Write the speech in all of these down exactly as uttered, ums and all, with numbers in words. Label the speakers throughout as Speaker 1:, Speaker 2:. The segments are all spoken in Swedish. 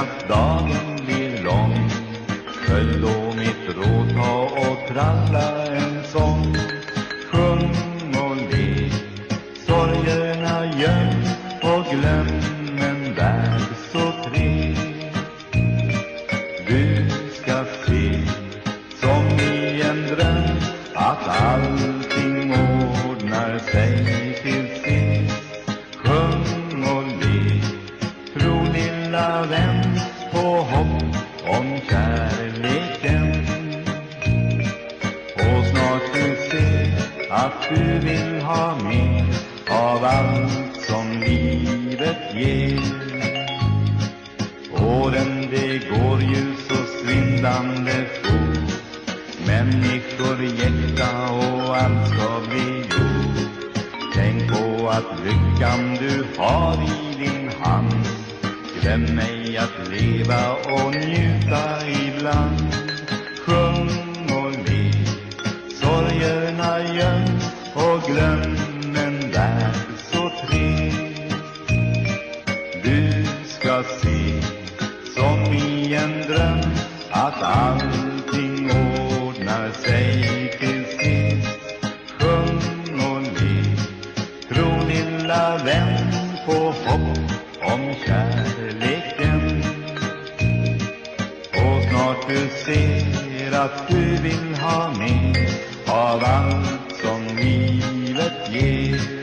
Speaker 1: att dagen blir lång. Följ då mitt råd, ta och tralla en sång. Sjung och le, sorgerna göm och glöm en värld så trevlig. Du ska se som i en dröm att allting ordnar sig till sist. Sjung och le, tro lilla vän på hopp om kärleken. Och snart du ser att du vill ha mer av allt som livet ger. Åren det går ju så svindlande fort. Människor jäkta och allt ska bli gjort. Tänk på att lyckan du har i din hand. Glöm ej att leva och njuta ibland. Sjung och le, sorgerna göm och glöm en värld så trevlig. Du ska se som i en dröm att allting ordnar sig till sist. Sjung och le, tro lilla vän på hopp om kärleken. Och snart du ser att du vill ha mer av allt som livet ger.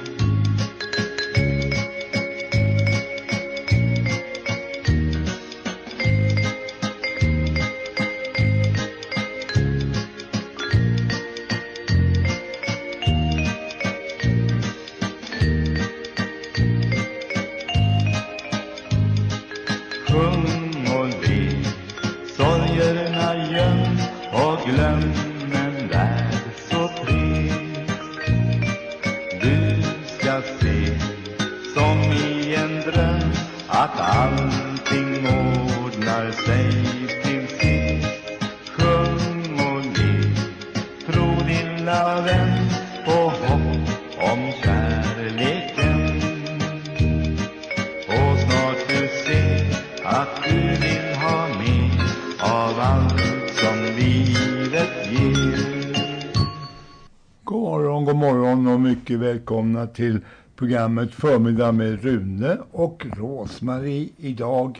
Speaker 2: Välkomna till programmet Förmiddag med Rune och Rosmarie. Idag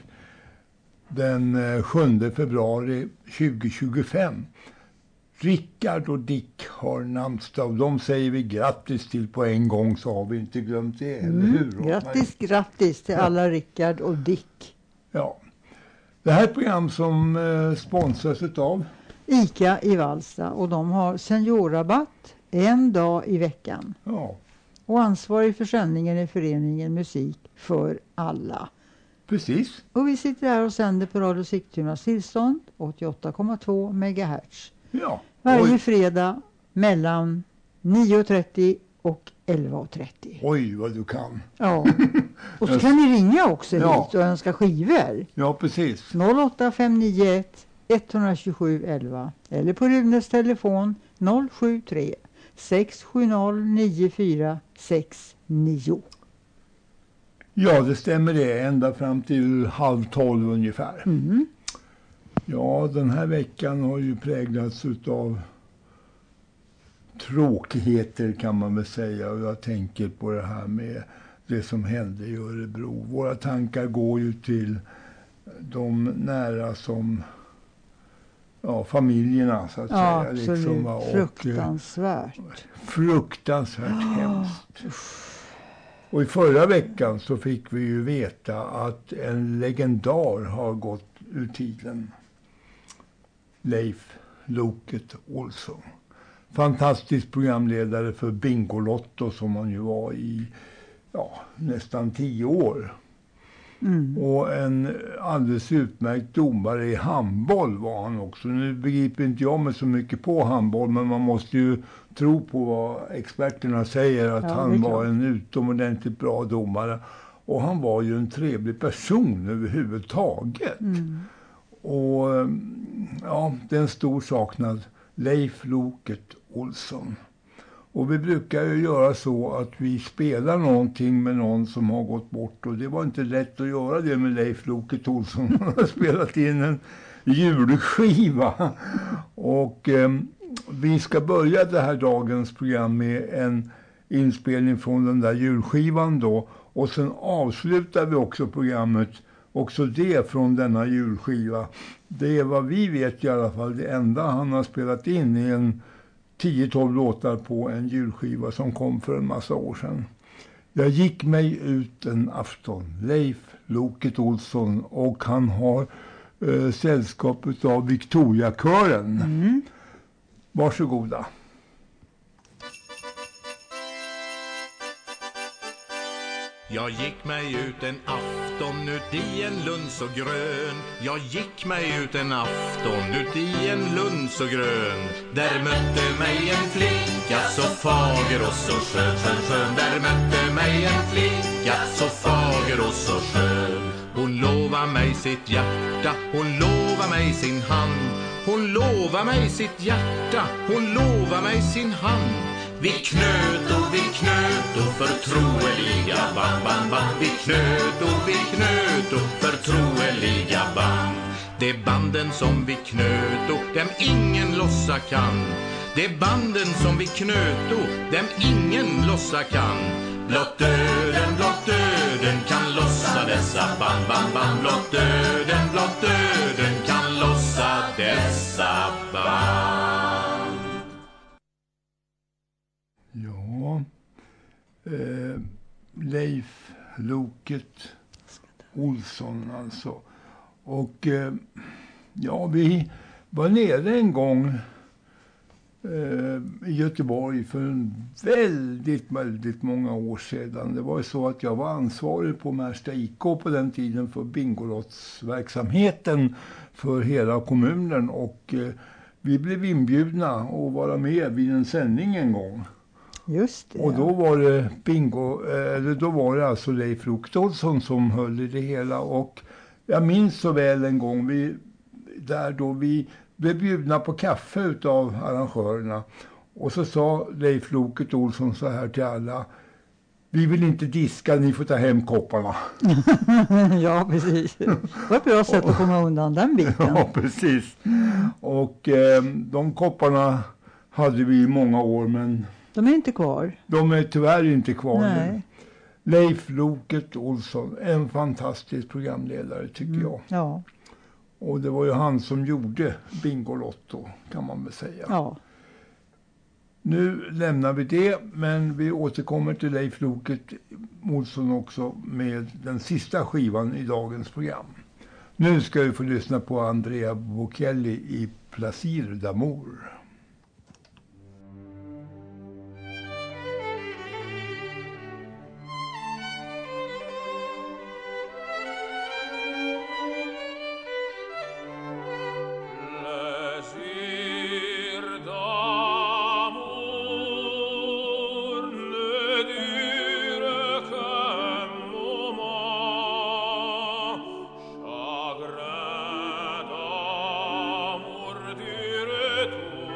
Speaker 2: den sjunde februari tjugohundratjugofem. Rickard och Dick har namnsdag. De säger vi grattis till på en gång, så har vi inte glömt det, eller
Speaker 3: mm,
Speaker 2: hur? Rosmarie?
Speaker 3: Grattis, grattis till alla Rickard och Dick.
Speaker 2: Ja. Det här är ett program som eh, sponsras av
Speaker 3: ICA i Valsta, och de har seniorrabatt en dag i veckan.
Speaker 2: Ja.
Speaker 3: Och ansvarig för sändningen är föreningen Musik för alla.
Speaker 2: Precis.
Speaker 3: Och vi sitter här och sänder på Radio Sigtunas tillstånd åttioåtta komma två megahertz.
Speaker 2: Ja.
Speaker 3: Varje
Speaker 2: Oj.
Speaker 3: fredag mellan nio och trettio och elva och trettio.
Speaker 2: Oj, vad du kan.
Speaker 3: Ja. Och så kan ni ringa också
Speaker 2: ja.
Speaker 3: hit och önska skivor.
Speaker 2: Ja, precis.
Speaker 3: noll åtta fem nio ett ett sju sju elva eller på Runes telefon noll sju tre sex sju noll nio fyra sex nio.
Speaker 2: Ja, det stämmer det. Ända fram till halv tolv ungefär.
Speaker 3: Mm.
Speaker 2: Ja, den här veckan har ju präglats av tråkigheter, kan man väl säga. Och jag tänker på det här med det som hände i Örebro. Våra tankar går ju till de nära som... Ja, familjerna så att
Speaker 3: ja,
Speaker 2: säga.
Speaker 3: Absolut.
Speaker 2: Liksom, och,
Speaker 3: fruktansvärt.
Speaker 2: Fruktansvärt oh. hemskt. Och i förra veckan så fick vi ju veta att en legendar har gått ur tiden. Leif Loket Olsson. Fantastisk programledare för Bingolotto som han ju var i ja, nästan tio år. Mm. Och en alldeles utmärkt domare i handboll var han också. Nu begriper inte jag mig så mycket på handboll, men man måste ju tro på vad experterna säger, att ja, han var en utomordentligt bra domare. Och han var ju en trevlig person överhuvudtaget. Mm. Och ja, det är en stor saknad. Leif Loket Olsson. Och vi brukar ju göra så att vi spelar någonting med någon som har gått bort. Och det var inte lätt att göra det med Leif Loket Olsson. Han har spelat in en julskiva. Och eh, vi ska börja det här dagens program med en inspelning från den där julskivan då. Och sen avslutar vi också programmet, också det från denna julskiva. Det är vad vi vet i alla fall det enda han har spelat in i en tio tolv låtar på en julskiva som kom för en massa år sedan. Jag gick mig ut en afton, Leif Loket Olsson, och han har eh, sällskap av Victoriakören. Mm. Varsågoda.
Speaker 4: Jag gick mig ut en afton ut i en lund så grön. Jag gick mig ut en afton ut i en lund så grön. Där mötte mig en flicka så fager och så skön, skön, skön. Där mötte mig en flicka så fager och så skön. Hon lovade mig sitt hjärta, hon lovade mig sin hand. Hon lovade mig sitt hjärta, hon lovade mig sin hand. Vi knöt och vi knöt och förtroeliga band, band, band. Vi knöt och vi knöt och förtroeliga band. Det är banden som vi knöt och dem ingen lossa kan. Det är banden som vi knöt och dem ingen lossa kan. Blott döden, blott döden kan lossa dessa band, band, band. Blott döden, blott döden kan lossa dessa band.
Speaker 2: Ja, eh, Leif Loket Olsson alltså. Och eh, ja, vi var nere en gång eh, i Göteborg för en väldigt, väldigt många år sedan. Det var ju så att jag var ansvarig på Märsta I K på den tiden för Bingolottsverksamheten för hela kommunen. Och eh, vi blev inbjudna att vara med vid en sändning en gång.
Speaker 3: Just det.
Speaker 2: Och då var det bingo, eller då var det alltså Leif Loket Olsson som höll i det hela. Och jag minns så väl en gång vi, där då vi blev bjudna på kaffe utav arrangörerna. Och så sa Leif Loket Olsson så här till alla: vi vill inte diska, ni får ta hem kopparna.
Speaker 3: Ja, precis. Det var ett bra sätt att komma undan den biten.
Speaker 2: Ja, precis. Och eh, de kopparna hade vi i många år, men
Speaker 3: de är inte kvar.
Speaker 2: De är tyvärr inte kvar.
Speaker 3: Nej.
Speaker 2: Leif Loket Olsson, en fantastisk programledare tycker mm. jag.
Speaker 3: Ja.
Speaker 2: Och det var ju han som gjorde Bingolotto, kan man väl säga.
Speaker 3: Ja.
Speaker 2: Nu lämnar vi det, men vi återkommer till Leif Loket Olsson också med den sista skivan i dagens program. Nu ska vi få lyssna på Andrea Bocelli i Plaisir d'amour.
Speaker 5: Chagrin d'amour, dirais-tu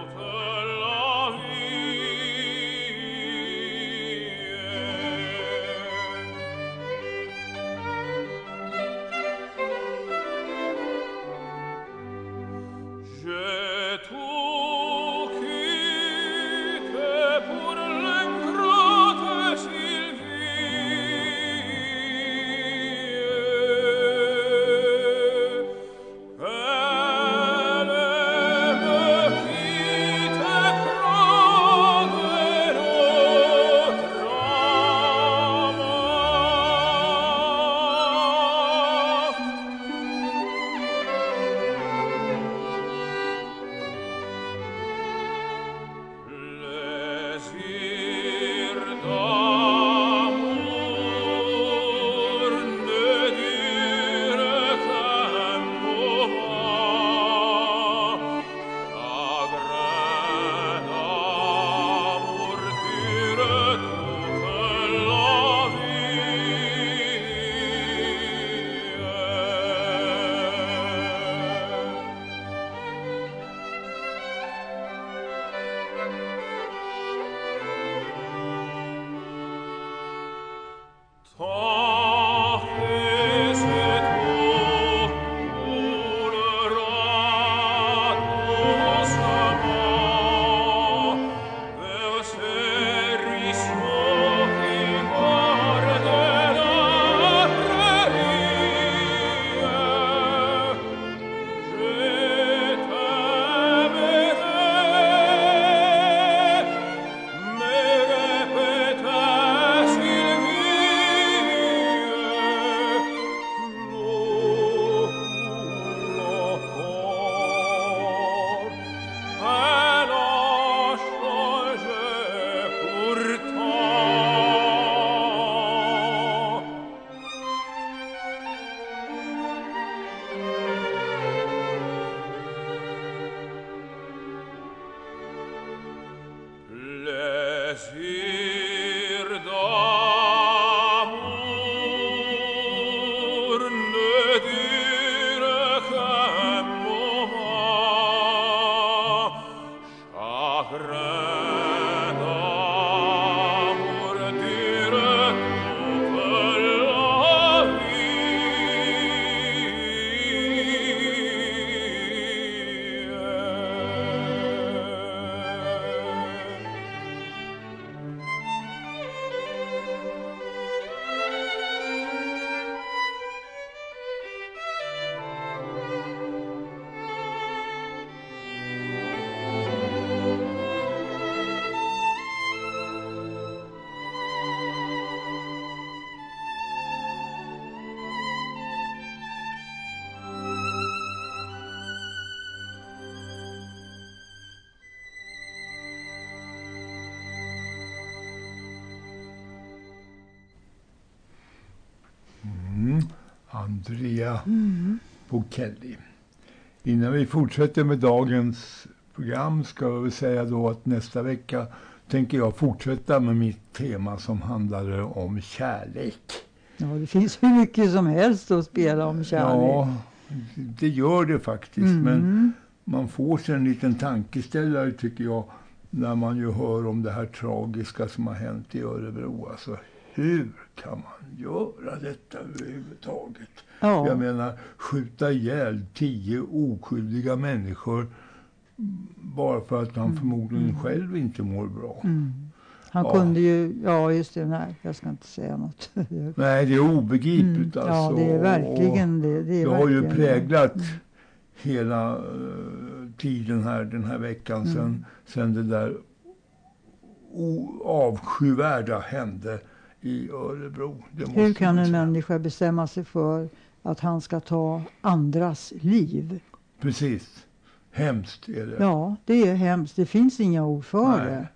Speaker 2: Andrea mm. Bocelli. Innan vi fortsätter med dagens program ska vi säga då att nästa vecka tänker jag fortsätta med mitt tema som handlade om kärlek.
Speaker 3: Ja, det finns hur mycket som helst att spela om kärlek.
Speaker 2: Ja, det gör det faktiskt. Mm. Men man får sig en liten tankeställare tycker jag när man ju hör om det här tragiska som har hänt i Örebro. Alltså, hur kan man göra detta överhuvudtaget? Ja. Jag menar, skjuta ihjäl tio oskyldiga människor bara för att han mm. förmodligen mm. själv inte mår bra.
Speaker 3: Mm. Han ja. kunde ju, ja just det, nej, jag ska inte säga något.
Speaker 2: Nej, det är obegripligt mm. alltså.
Speaker 3: Ja, det är verkligen det. Det, är
Speaker 2: det
Speaker 3: verkligen
Speaker 2: har ju präglat
Speaker 3: mm.
Speaker 2: hela uh, tiden här, den här veckan mm. sen, sen det där o- avskyvärda hände i Örebro.
Speaker 3: Hur kan en människa bestämma sig för att han ska ta andras liv?
Speaker 2: Precis. Hemskt är det.
Speaker 3: Ja, det är hemskt. Det finns inga ord för Nej. det.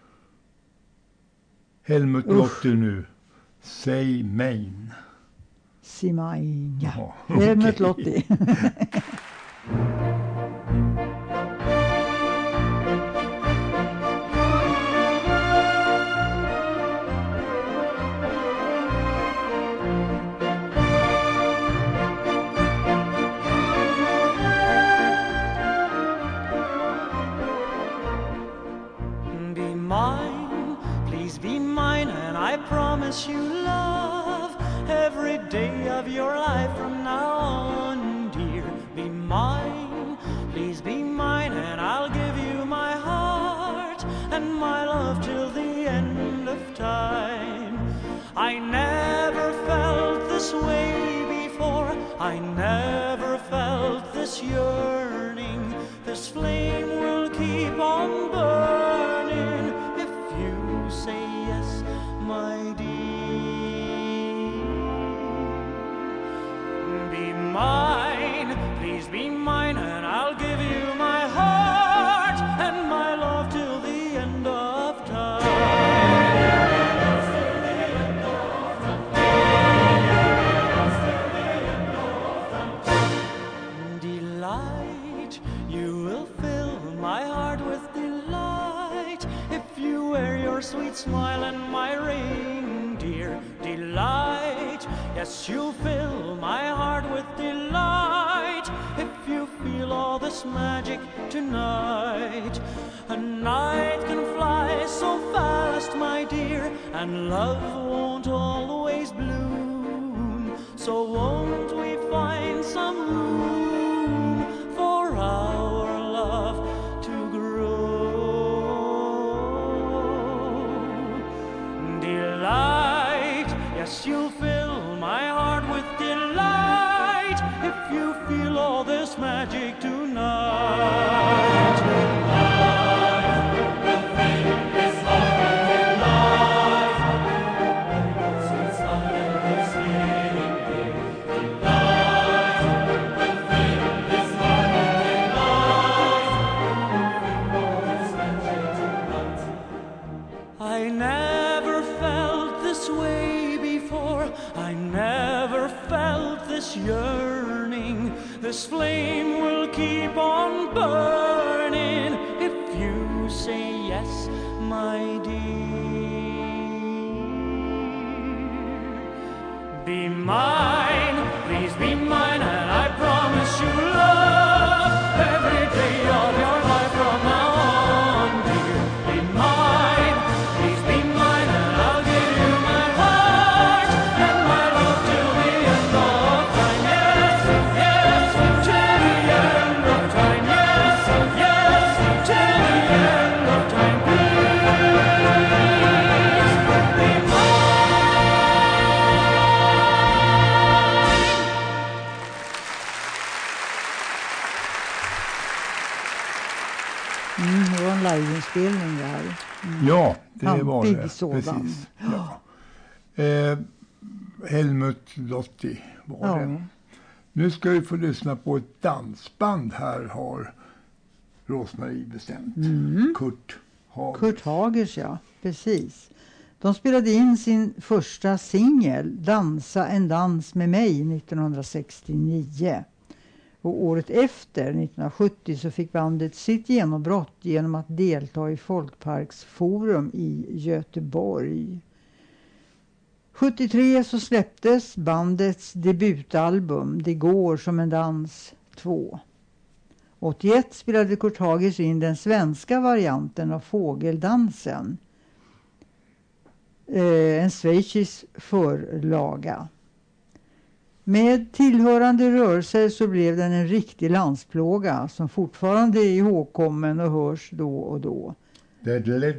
Speaker 2: Helmut Lotti nu. Säg mein.
Speaker 3: Säg mein, ja. Jaha, Helmut okay. Lotti.
Speaker 5: Promise you love every day of your life from now on, dear. Be mine, please be mine, and I'll give you my heart and my love till the end of time. I never felt this way before, I never felt this yearning. This flame will keep on burning if you say yes, my dear. Be mine, please be mine, and I'll give you my heart and my love till the end of time. Delight, you will fill my heart with delight if you wear your sweet smile and my ring, dear. Delight, yes, you'll fill my heart with delight if you feel all this magic tonight. A night can fly so fast, my dear, and love won't always bloom. So won't we find some room for our love to grow? Delight, yes, you'll fill my heart with delight if you feel all this magic tonight. I never felt this way before, I never felt this yearning. This flame will keep on burning if you say yes, my dear. Be mine, please be mine, and I promise you love every day of your life from now on, dear. Be mine, please be mine, and I'll give you my heart and my love till the end of time. Yes, yes, till the end of time. Yes, yes, till the end of time. Please be
Speaker 3: Mm, det var en liveinspelning där. Mm.
Speaker 2: Ja, det var
Speaker 3: Alltid
Speaker 2: det.
Speaker 3: sådan.
Speaker 2: Precis. Ja. Eh, Helmut Lotti var
Speaker 3: Ja.
Speaker 2: det. Nu ska vi få lyssna på ett dansband här har Rosmarie bestämt.
Speaker 3: Mm.
Speaker 2: Kurt Hagers.
Speaker 3: Kurt Hagers, ja. Precis. De spelade in sin första singel, Dansa en dans med mig, nittonhundrasextionio. Och året efter, nittonhundrasjuttio, så fick bandet sitt genombrott genom att delta i Folkparksforum i Göteborg. sjuttiotre så släpptes bandets debutalbum Det går som en dans två. åttioett spelade Kurt Hagers in den svenska varianten av Fågeldansen. Eh, en schweizisk förlaga. Med tillhörande rörelser så blev den en riktig landsplåga som fortfarande är ihågkommen och hörs då och då. Ja.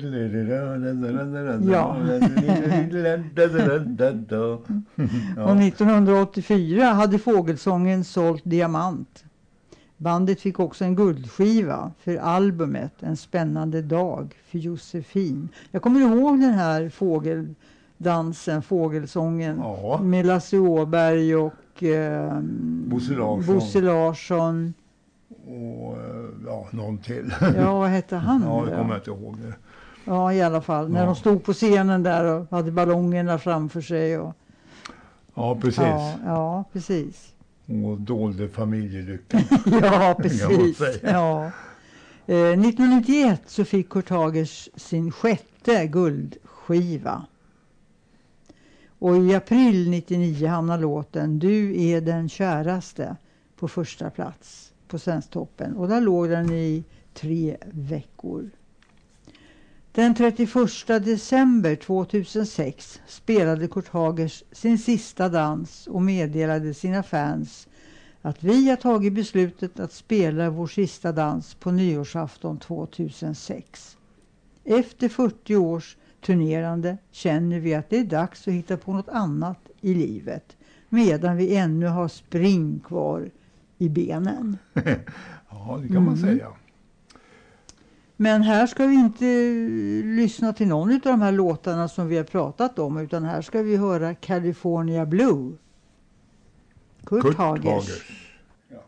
Speaker 3: Och nittonhundraåttiofyra hade Fågelsången sålt diamant. Bandet fick också en guldskiva för albumet En spännande dag för Josefin. Jag kommer ihåg den här fågeldansen, Fågelsången, ja, med Lasse Åberg och eh,
Speaker 2: Bosse Larsson.
Speaker 3: Bosse Larsson.
Speaker 2: Och ja, någon till.
Speaker 3: Ja, vad hette han?
Speaker 2: Ja, det kommer jag inte ihåg det.
Speaker 3: Ja, i alla fall. När
Speaker 2: ja.
Speaker 3: de stod på scenen där och hade ballongerna framför sig. Och...
Speaker 2: Ja, precis.
Speaker 3: Ja, ja, precis.
Speaker 2: Och dolde familjelyckan.
Speaker 3: Ja, precis. Ja. Eh, nittonhundranittioett så fick Kurt Hagers sin sjätte guldskiva. Och i april nittionio hamnar låten Du är den käraste på första plats på Svensktoppen. Och där låg den i tre veckor. Den trettioförsta december tvåtusensex spelade Kurt Hagers sin sista dans och meddelade sina fans att vi har tagit beslutet att spela vår sista dans på nyårsafton tvåtusensex. Efter fyrtio års turnerande känner vi att det är dags att hitta på något annat i livet medan vi ännu har spring kvar i benen.
Speaker 2: Ja, det kan man
Speaker 3: mm.
Speaker 2: säga.
Speaker 3: Men här ska vi inte lyssna till någon av de här låtarna som vi har pratat om, utan här ska vi höra California Blue. Kurt, Kurt Hagers. Hagers.
Speaker 2: Ja.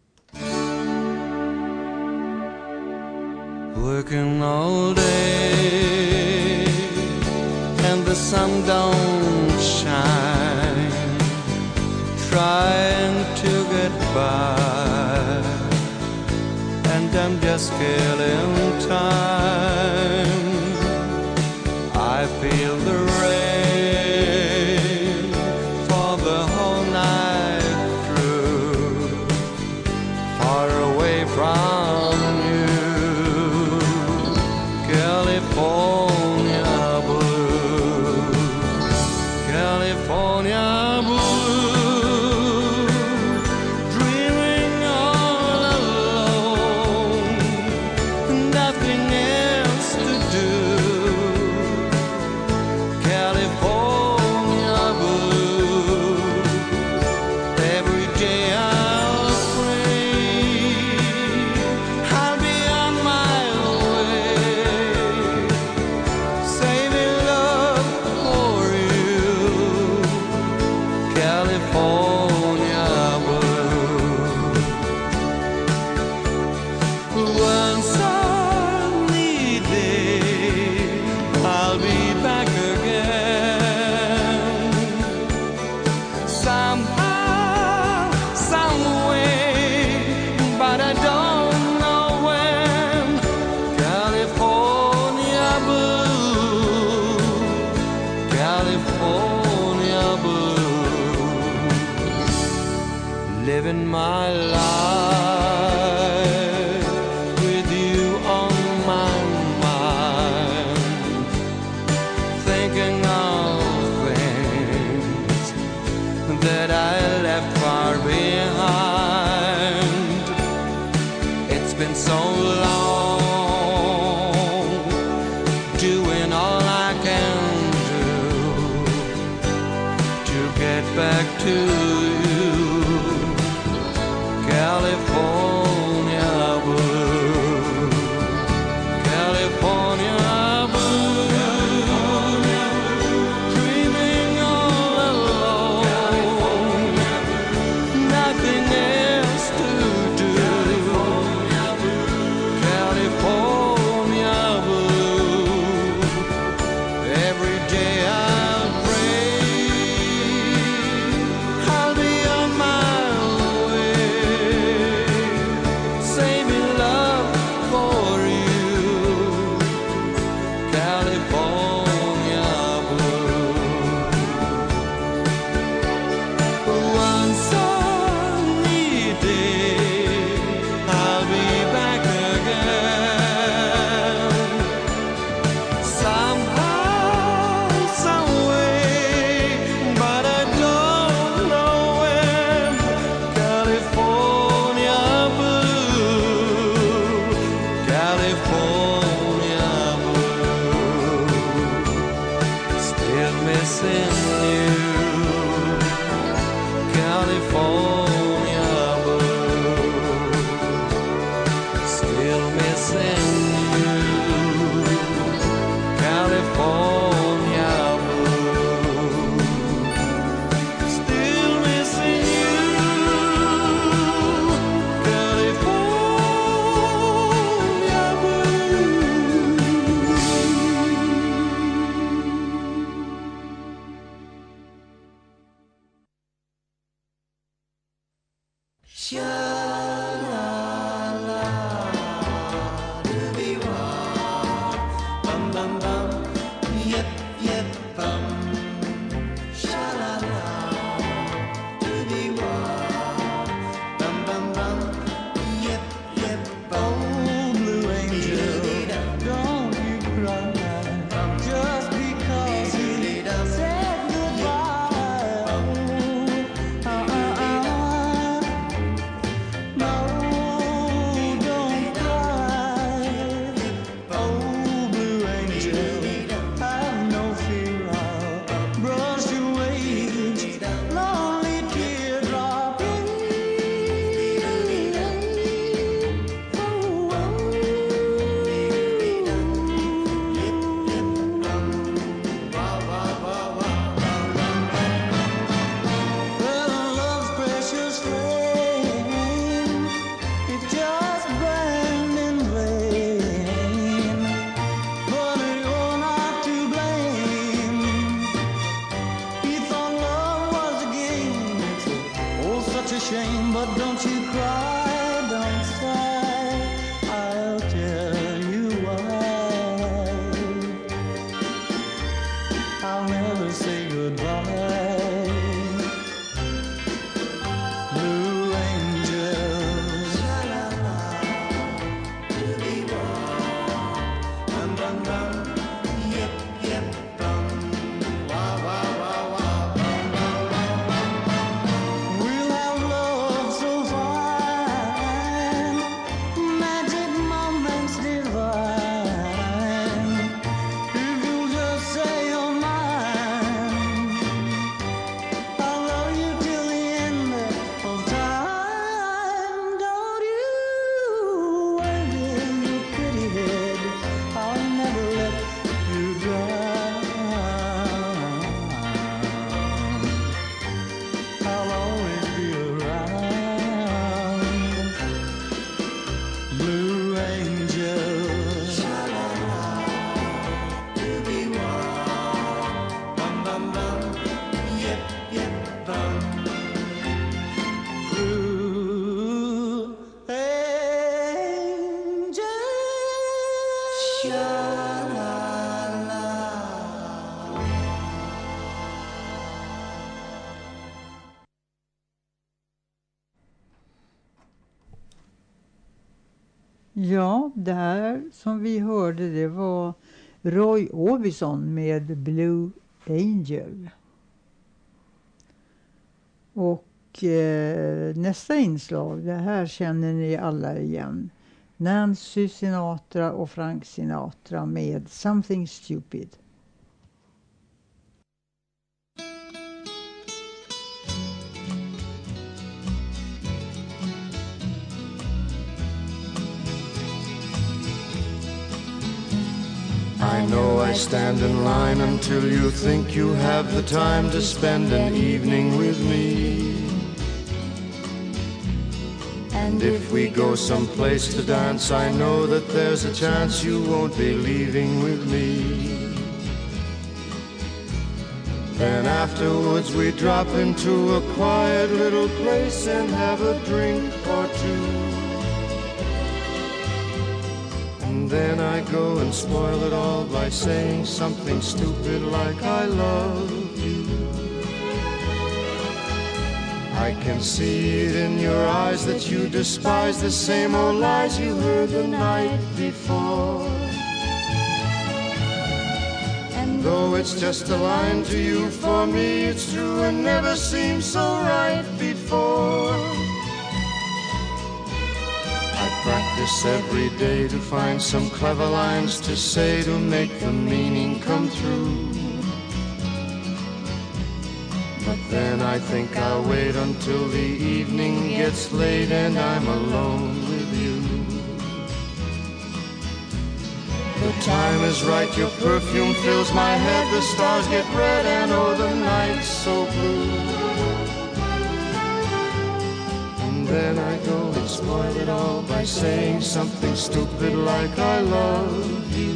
Speaker 5: Working all day and the sun don't shine, trying to get by, and I'm just killing time. I feel the rain for the whole night through, far away from you, California blue, California blue. Living my life with you on my mind, thinking of things that I left far behind. It's been so long, doing all I can do to get back to you. California blue, California blue, dreaming all alone, nothing else to do. California blue, every day
Speaker 3: Ja, det här som vi hörde, det var Roy Orbison med Blue Angel. Och eh, nästa inslag, det här känner ni alla igen. Nancy Sinatra och Frank Sinatra med Something Stupid.
Speaker 6: I know I stand in line until you think you have the time to spend an evening with me. And if we go someplace to dance, I know that there's a chance you won't be leaving with me. Then afterwards we drop into a quiet little place and have a drink or two. And then I go and spoil it all by saying something stupid like I love you. I can see it in your eyes that you despise the same old lies you heard the night before. And though it's just a line to you, for me it's true and never seemed so right before. Practice every day to find some clever lines to say to make the meaning come through. But then I think I'll wait until the evening gets late and I'm alone with you. The time is right, your perfume fills my head, the stars get red and oh the night's so blue. Then I go and spoil it all by saying something stupid like I love you.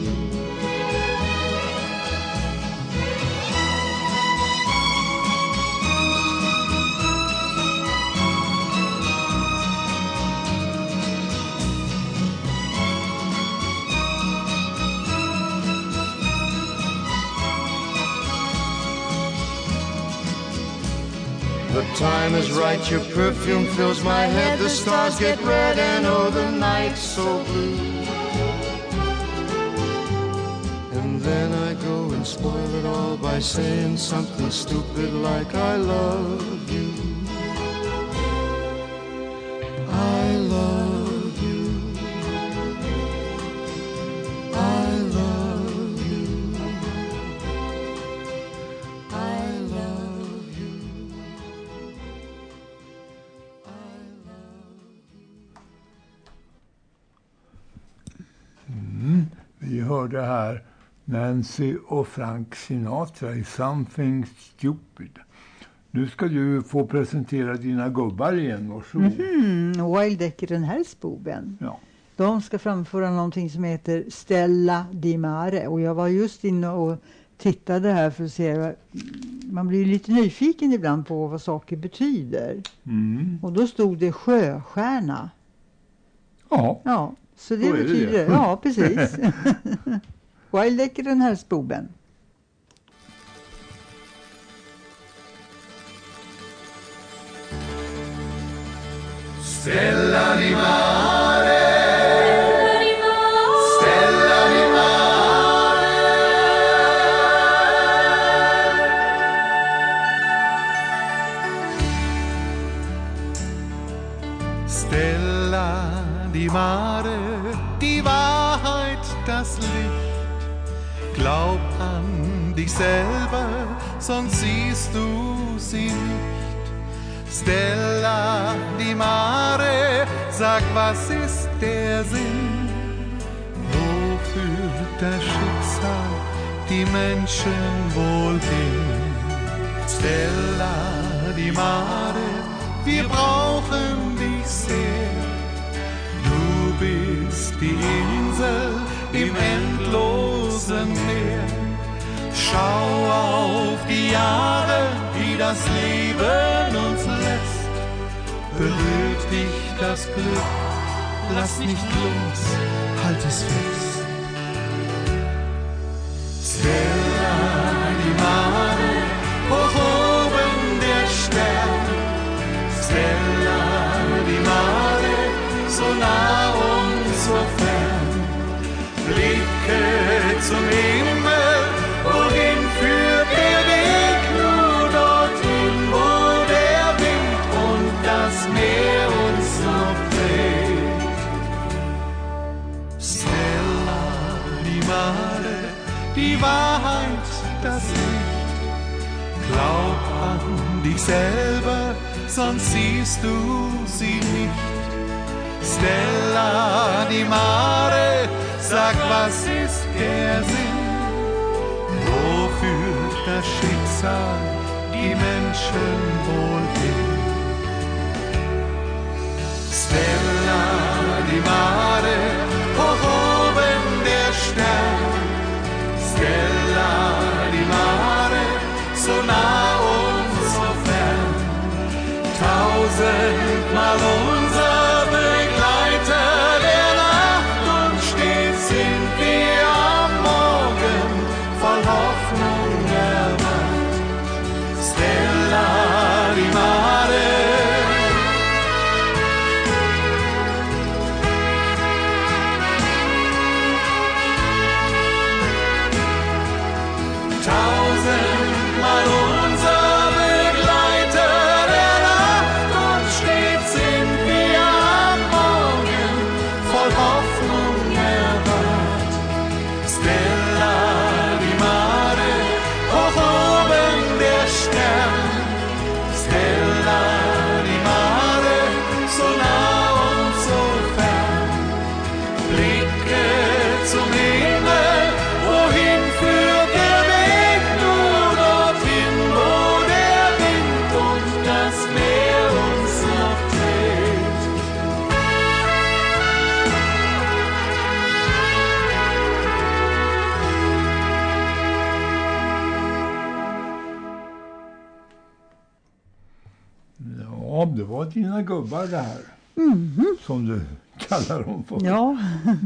Speaker 6: time is right, your perfume fills my head. The stars get red and oh, the night's so blue. And then I go and spoil it all by saying something stupid like I love you. I love you. I love you. I love you. I love you.
Speaker 2: Mm, vi hörde här Nancy och Frank Sinatra i Something Stupid. Nu ska du få presentera dina gubbar igen, varsågod.
Speaker 3: Mm-hmm. Wild Decker, den här spoben.
Speaker 2: Ja.
Speaker 3: De ska framföra någonting som heter Stella di Mare. Och jag var just inne och tittade här för att se. Man blir lite nyfiken ibland på vad saker betyder.
Speaker 2: Mm.
Speaker 3: Och då stod det sjöstjärna.
Speaker 2: Ja.
Speaker 3: Ja, så det
Speaker 2: Då är det
Speaker 3: betyder
Speaker 2: det.
Speaker 3: Ja, precis. Wild Decker, den här spoben.
Speaker 4: Stella di mare, stella di mare. Stella di mare, die Wahrheit, das Licht. Glaub an dich selber, sonst siehst du sie nicht. Stella di Mare, sag, was ist der Sinn? Wo führt das Schicksal die Menschen wohl hin? Stella di Mare, wir brauchen dich sehr. Du bist die Insel im endlosen Meer. Schau auf die Jahre, die das Leben uns lässt. Berührt dich das Glück, lass nicht los, halt es fest. Stella di Mare, hoch oben der Stern. Stella di Mare, so nah und so fern. Blicke zum Himmel, wohin führt der Weg? Nur dorthin, wo der Wind und das Meer uns noch trägt. Stella di Mare, die Wahrheit, das Licht. Glaub an dich selber, sonst siehst du sie nicht. Stella di Mare, sag, was ist der Sinn? Wo führt das Schicksal die Menschen wohl hin? Stella di Mare, hoch oben der Stern. Stella di Mare, so nah und so fern. Tausendmal unser Begleiter der Nacht und stets sind wir am Morgen voll Hoffnung erwacht. Stella di Mare. Tausendmal unser Begleiter der Nacht und stets sind wir am Morgen voll Hoffnung erwacht. Stella di Mare, hoch oben der Stern. Stella di Mare, so nah und so fern. Blicke zum Himmel, wohin führt der Weg? Nur dorthin, wo der Wind und das Meer uns noch trägt.
Speaker 2: Ja, det var dina gubbar det här.
Speaker 3: Mhm.
Speaker 2: Som du kallar dem för.
Speaker 3: Ja.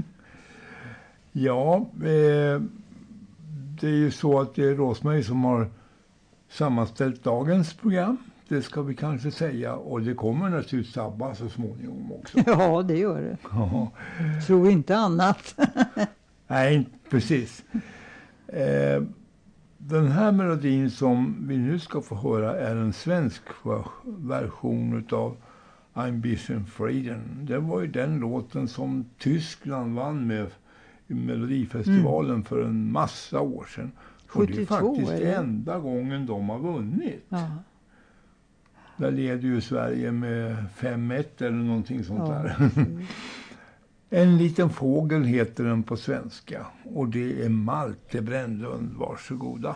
Speaker 2: Ja, eh, det är ju så att det är Rosmarie som har sammanställt dagens program. det ska vi kanske säga. Och det kommer naturligtvis sabba så småningom också.
Speaker 3: Ja, det gör det.
Speaker 2: Ja.
Speaker 3: Tror inte annat.
Speaker 2: Nej, precis. Eh, den här melodin som vi nu ska få höra är en svensk version av I'm Busy Freedom. Det var ju den låten som Tyskland vann med i Melodifestivalen mm. för en massa år sedan. Och det är faktiskt är det? enda gången de har vunnit. Ja. Där leder ju Sverige med fem ett eller någonting sånt ja. där. Mm. En liten fågel heter den på svenska. Och det är Malte Brännlund. Varsågoda.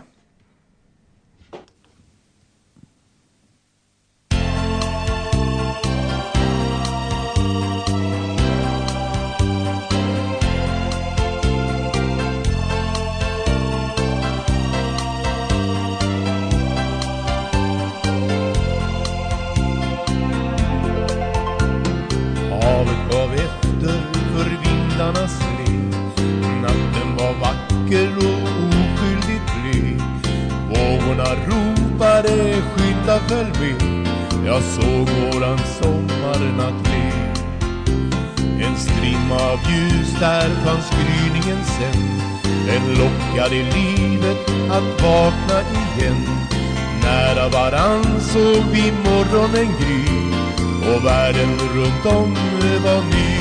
Speaker 7: Natten var vacker och oskyldigt blek. Vågorna ropade, skynda följ med. Jag såg våran sommarnatt le. En strimma av ljus, där fanns gryningen sen. Den lockade livet att vakna igen. Nära varann såg vi morgonen gry. Och världen runt om var ny.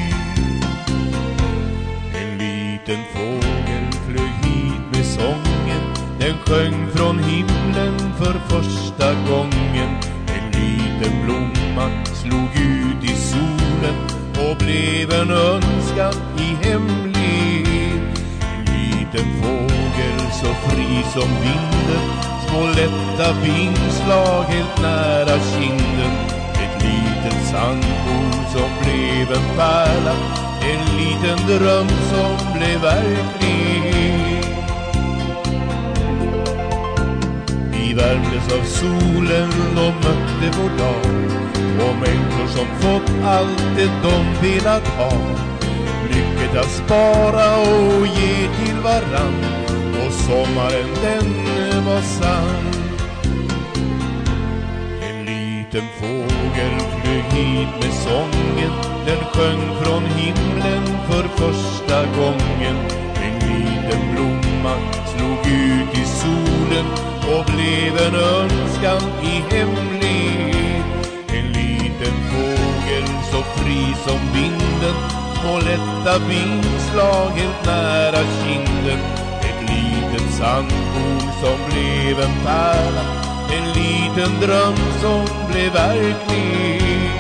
Speaker 7: En fågel flög hit med sången. Den sjöng från himlen för första gången. En liten blomma slog ut i solen och blev en önskan i hemlighet. En liten fågel så fri som vinden. Små lätta vingslag helt nära kinden. Ett litet sandbord som blev en pärla. En liten dröm som blev verklighet. Vi värmdes av solen och mötte vår dag. Två människor som fått allt det de velat ha. Mycket att spara och ge till varann. Och sommaren den var sann. En liten fågel flög hit med sången. Den sjöng från himlen för första gången. En liten blomma slog ut i solen och blev en önskan i hemlighet. En liten fågel så fri som vinden. Och lätta vingslag helt nära kinden. Ett litet sandbord som blev en pärla. En liten dröm som blev verklighet.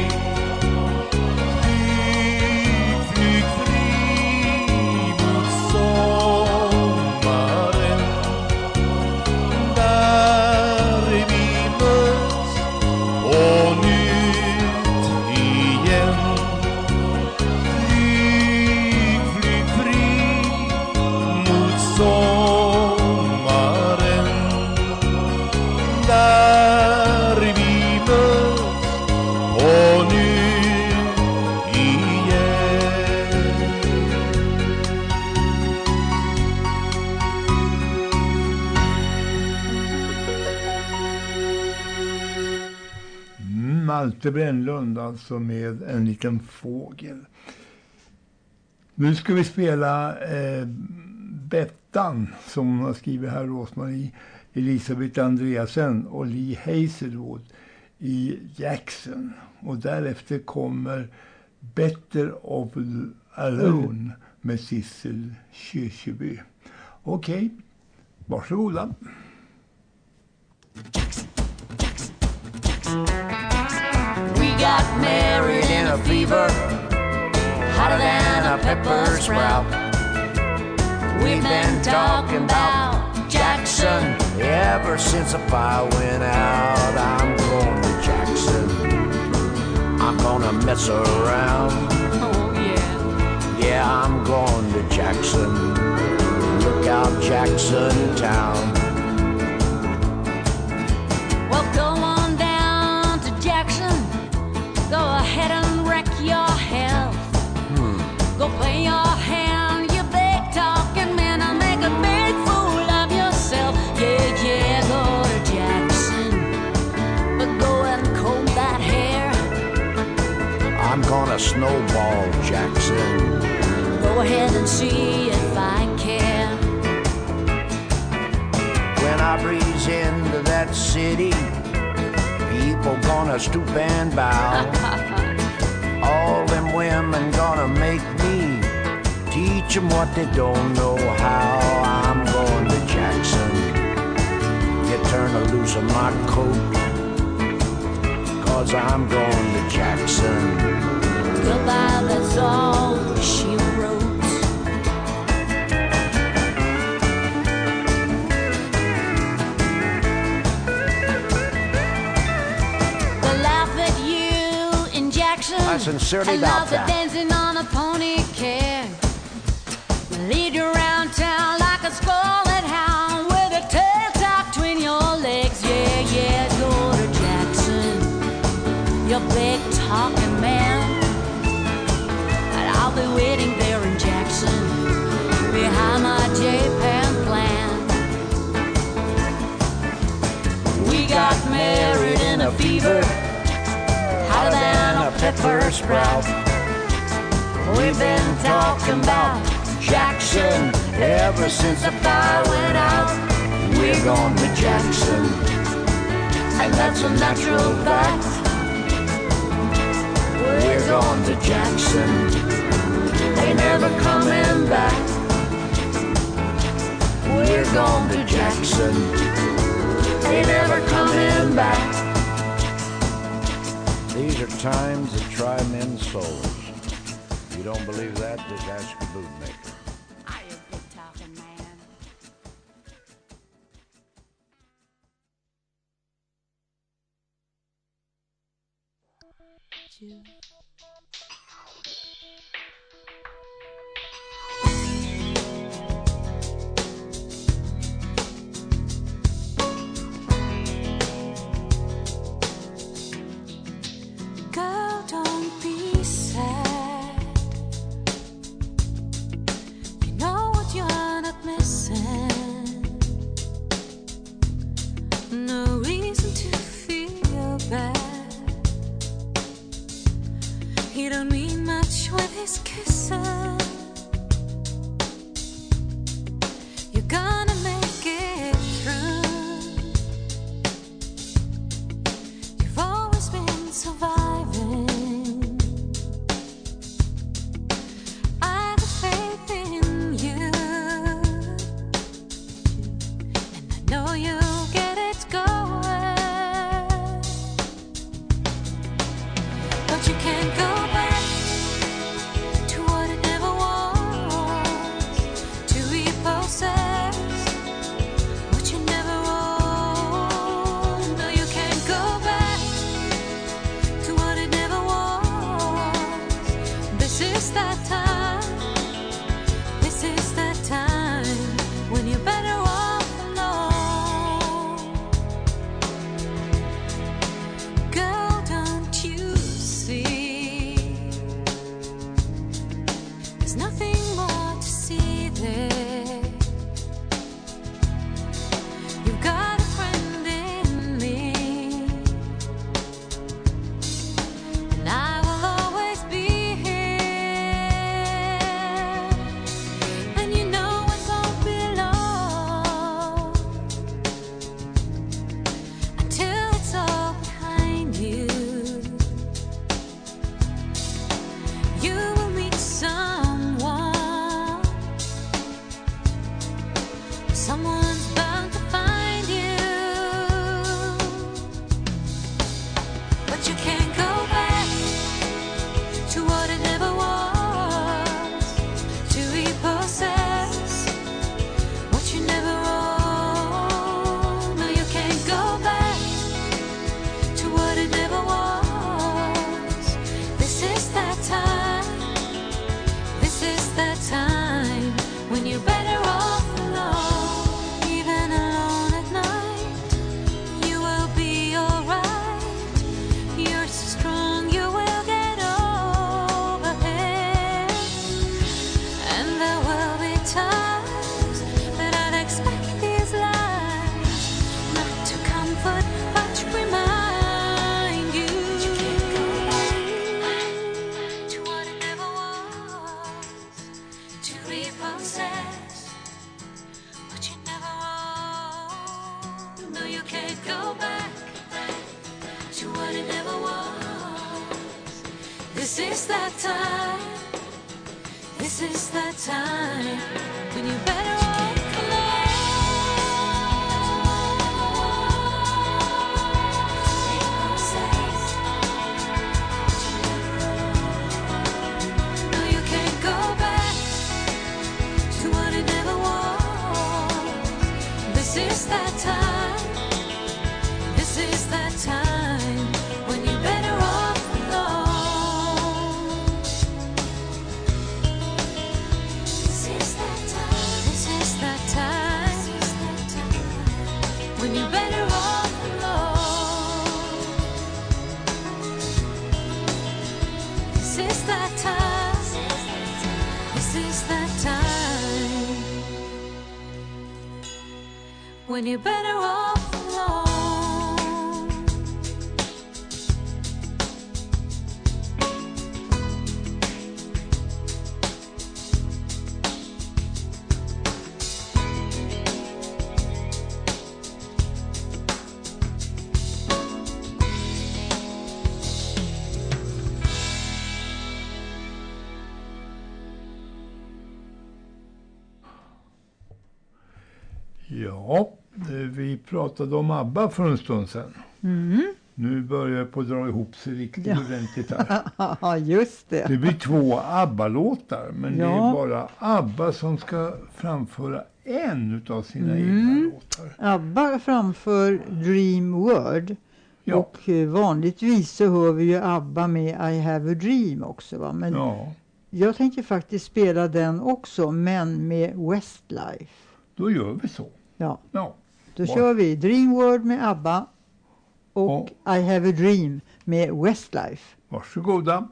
Speaker 2: Malte Brännlund alltså med En liten fågel. Nu ska vi spela eh, Bettan som har skrivit här, Rosmarie Elisabeth Andreasen och Lee Hazelwood i Jackson. Och därefter kommer Better of Alone med Sissel Kyrkjeby. Okej, okay. Varsågoda.
Speaker 8: Jackson, Jackson, Jackson. We got married in a fever, hotter than a pepper sprout. We've been talking about Jackson ever since the fire went out. I'm going to Jackson, I'm gonna mess around. Oh yeah, yeah, I'm going to Jackson, look out Jackson Town. Well, go on down to Jackson, go ahead and wreck your health. Hmm. Go play your hand, you big talking man, and make a big fool of yourself. Yeah, yeah, go to Jackson, but go
Speaker 6: I'm gonna snowball Jackson.
Speaker 8: Go ahead and see if I can.
Speaker 6: When I breeze into that city, people gonna stoop and bow. All them women gonna make me teach them what they don't know how. I'm going to Jackson. You turn the loose of my coat, 'cause I'm going to Jackson.
Speaker 8: Goodbye, that's all she wrote. They laugh at you in Jackson.
Speaker 6: I sincerely
Speaker 8: and
Speaker 6: doubt
Speaker 8: love the
Speaker 6: that.
Speaker 8: dancing on a pony can. Lead you around town like a scarlet hound with a tail tucked between your legs. Yeah, yeah, go to Jackson, you big talking man. And I'll be waiting there in Jackson behind my J-Pan plan. We got married in a fever, hotter than a pepper sprout. We've been talking about Jackson ever since the fire went out. We're going to Jackson, and that's a natural fact. We're going to Jackson, ain't never coming back. We're going to Jackson, ain't never coming back.
Speaker 6: These are times that try men's souls. If you don't believe that, just ask a bootmaker.
Speaker 8: Are you a big talking man? You. Girl, don't be sad. You know what you're not missing. No reason to feel bad. He don't mean much with his kissing. You're gonna make it through. You've always been surviving. I have faith in you, and I know you'll get it going. But you can't go back to what it never was, to repossess what you never owned. No, you can't go back to what it never was. This is that time, this is that time when you're better off alone. Girl, don't you see? There's nothing more to see there. You've got a friend in me, and I will always be here. And you know it won't be long until it's all behind you. You will meet someone, someone's bound to find you. But you can't go back to what it never was, to repossess what you never owned. No, you can't go back to what it never was. This is that time, this is that time when you're better off alone. Even alone at night, you will be alright. You're so strong, you will get over it. And there will be times that I'd expect these lies not to comfort but remind you. that time. This is that time when you better walk alone. No, you can't go back to what it never was. This is that time. This is that time when you better walk alone. This is that time. This is that time when you better walk alone. This is that time. This is that time when you better walk alone.
Speaker 2: Ja, vi pratade om ABBA för en stund sedan.
Speaker 3: Mm.
Speaker 2: Nu börjar jag på att dra ihop sig riktigt
Speaker 3: Ja.
Speaker 2: ordentligt här.
Speaker 3: Ja, just det.
Speaker 2: Det blir två ABBA-låtar, men
Speaker 3: Ja.
Speaker 2: det är bara ABBA som ska framföra en av sina
Speaker 3: Mm.
Speaker 2: egna låtar.
Speaker 3: ABBA framför Dream World.
Speaker 2: Ja.
Speaker 3: Och eh, vanligtvis så hör vi ju ABBA med I Have a Dream också, va? Men
Speaker 2: Ja,
Speaker 3: jag tänkte faktiskt spela den också, men med Westlife.
Speaker 2: då gör vi så.
Speaker 3: Ja,
Speaker 2: Ja,
Speaker 3: då
Speaker 2: Var-
Speaker 3: kör vi Dream World med ABBA och I Have a Dream med Westlife.
Speaker 2: varsågoda.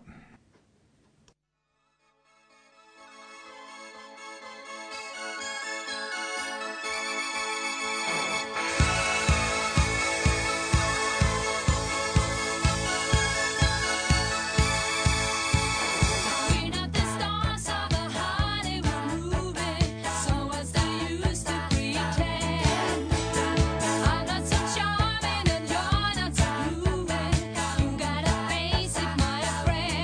Speaker 8: We're not the stars of a Hollywood movie, so what's the use to pretend? I'm not so charming and you're not so groovy. You gotta face it, my friend.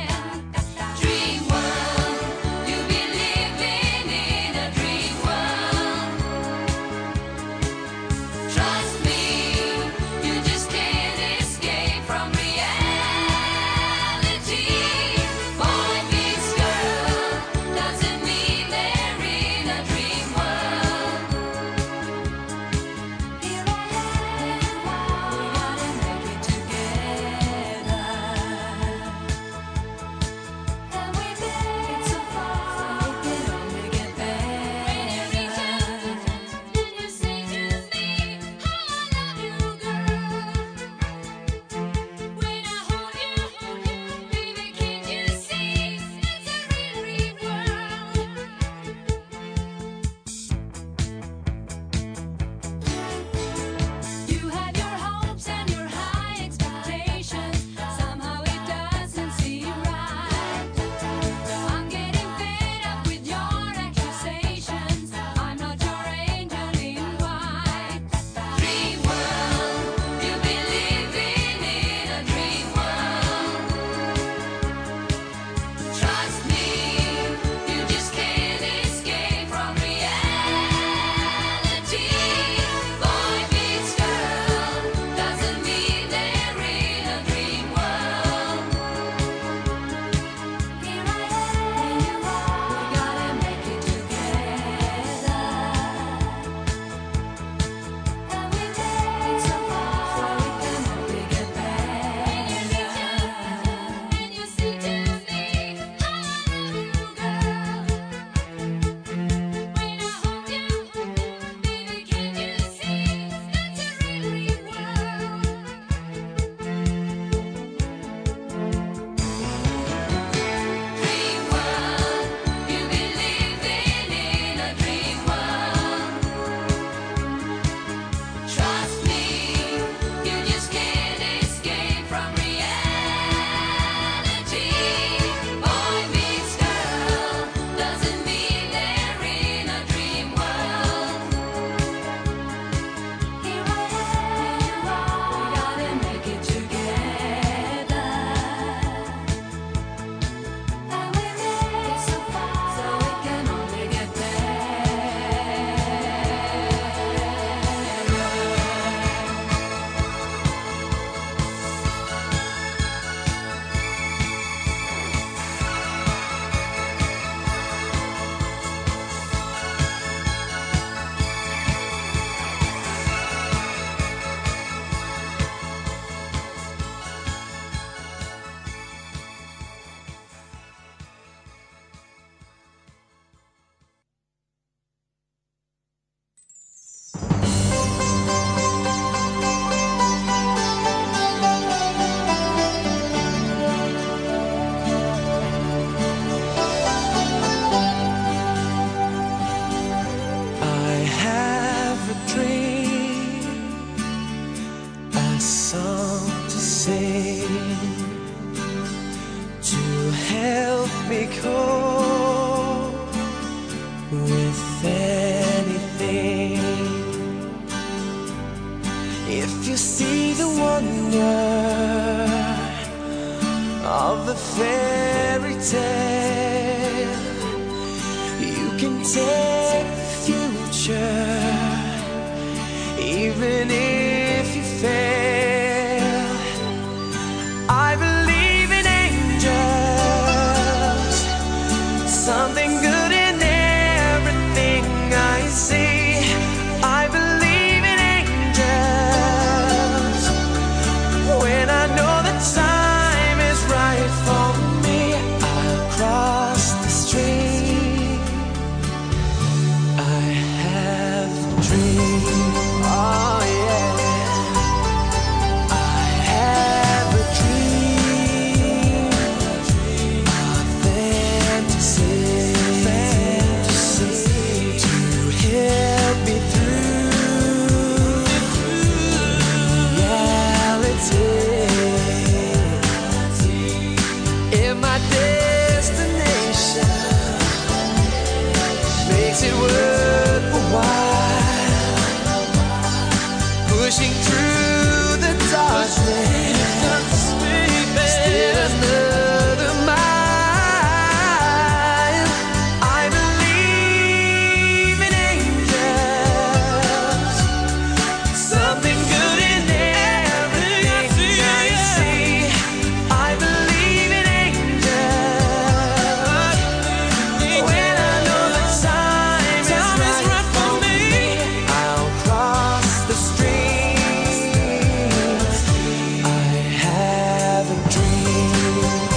Speaker 9: take hope with anything. If you see the wonder of the fairy tale, you can take the future, even if you fail. I believe in angels, something good in everything I see. I believe in angels when I know the time is right for me. I'll cross the street. I have a dream. Oh yeah. I have a dream. A fantasy. Fantasy to help me through reality. In my destination makes it worth a while, pushing through the darkness, still another mile. I believe in angels, something good in everything I see. I believe in angels when I know the time is right for me. I'll cross the street. I have a dream.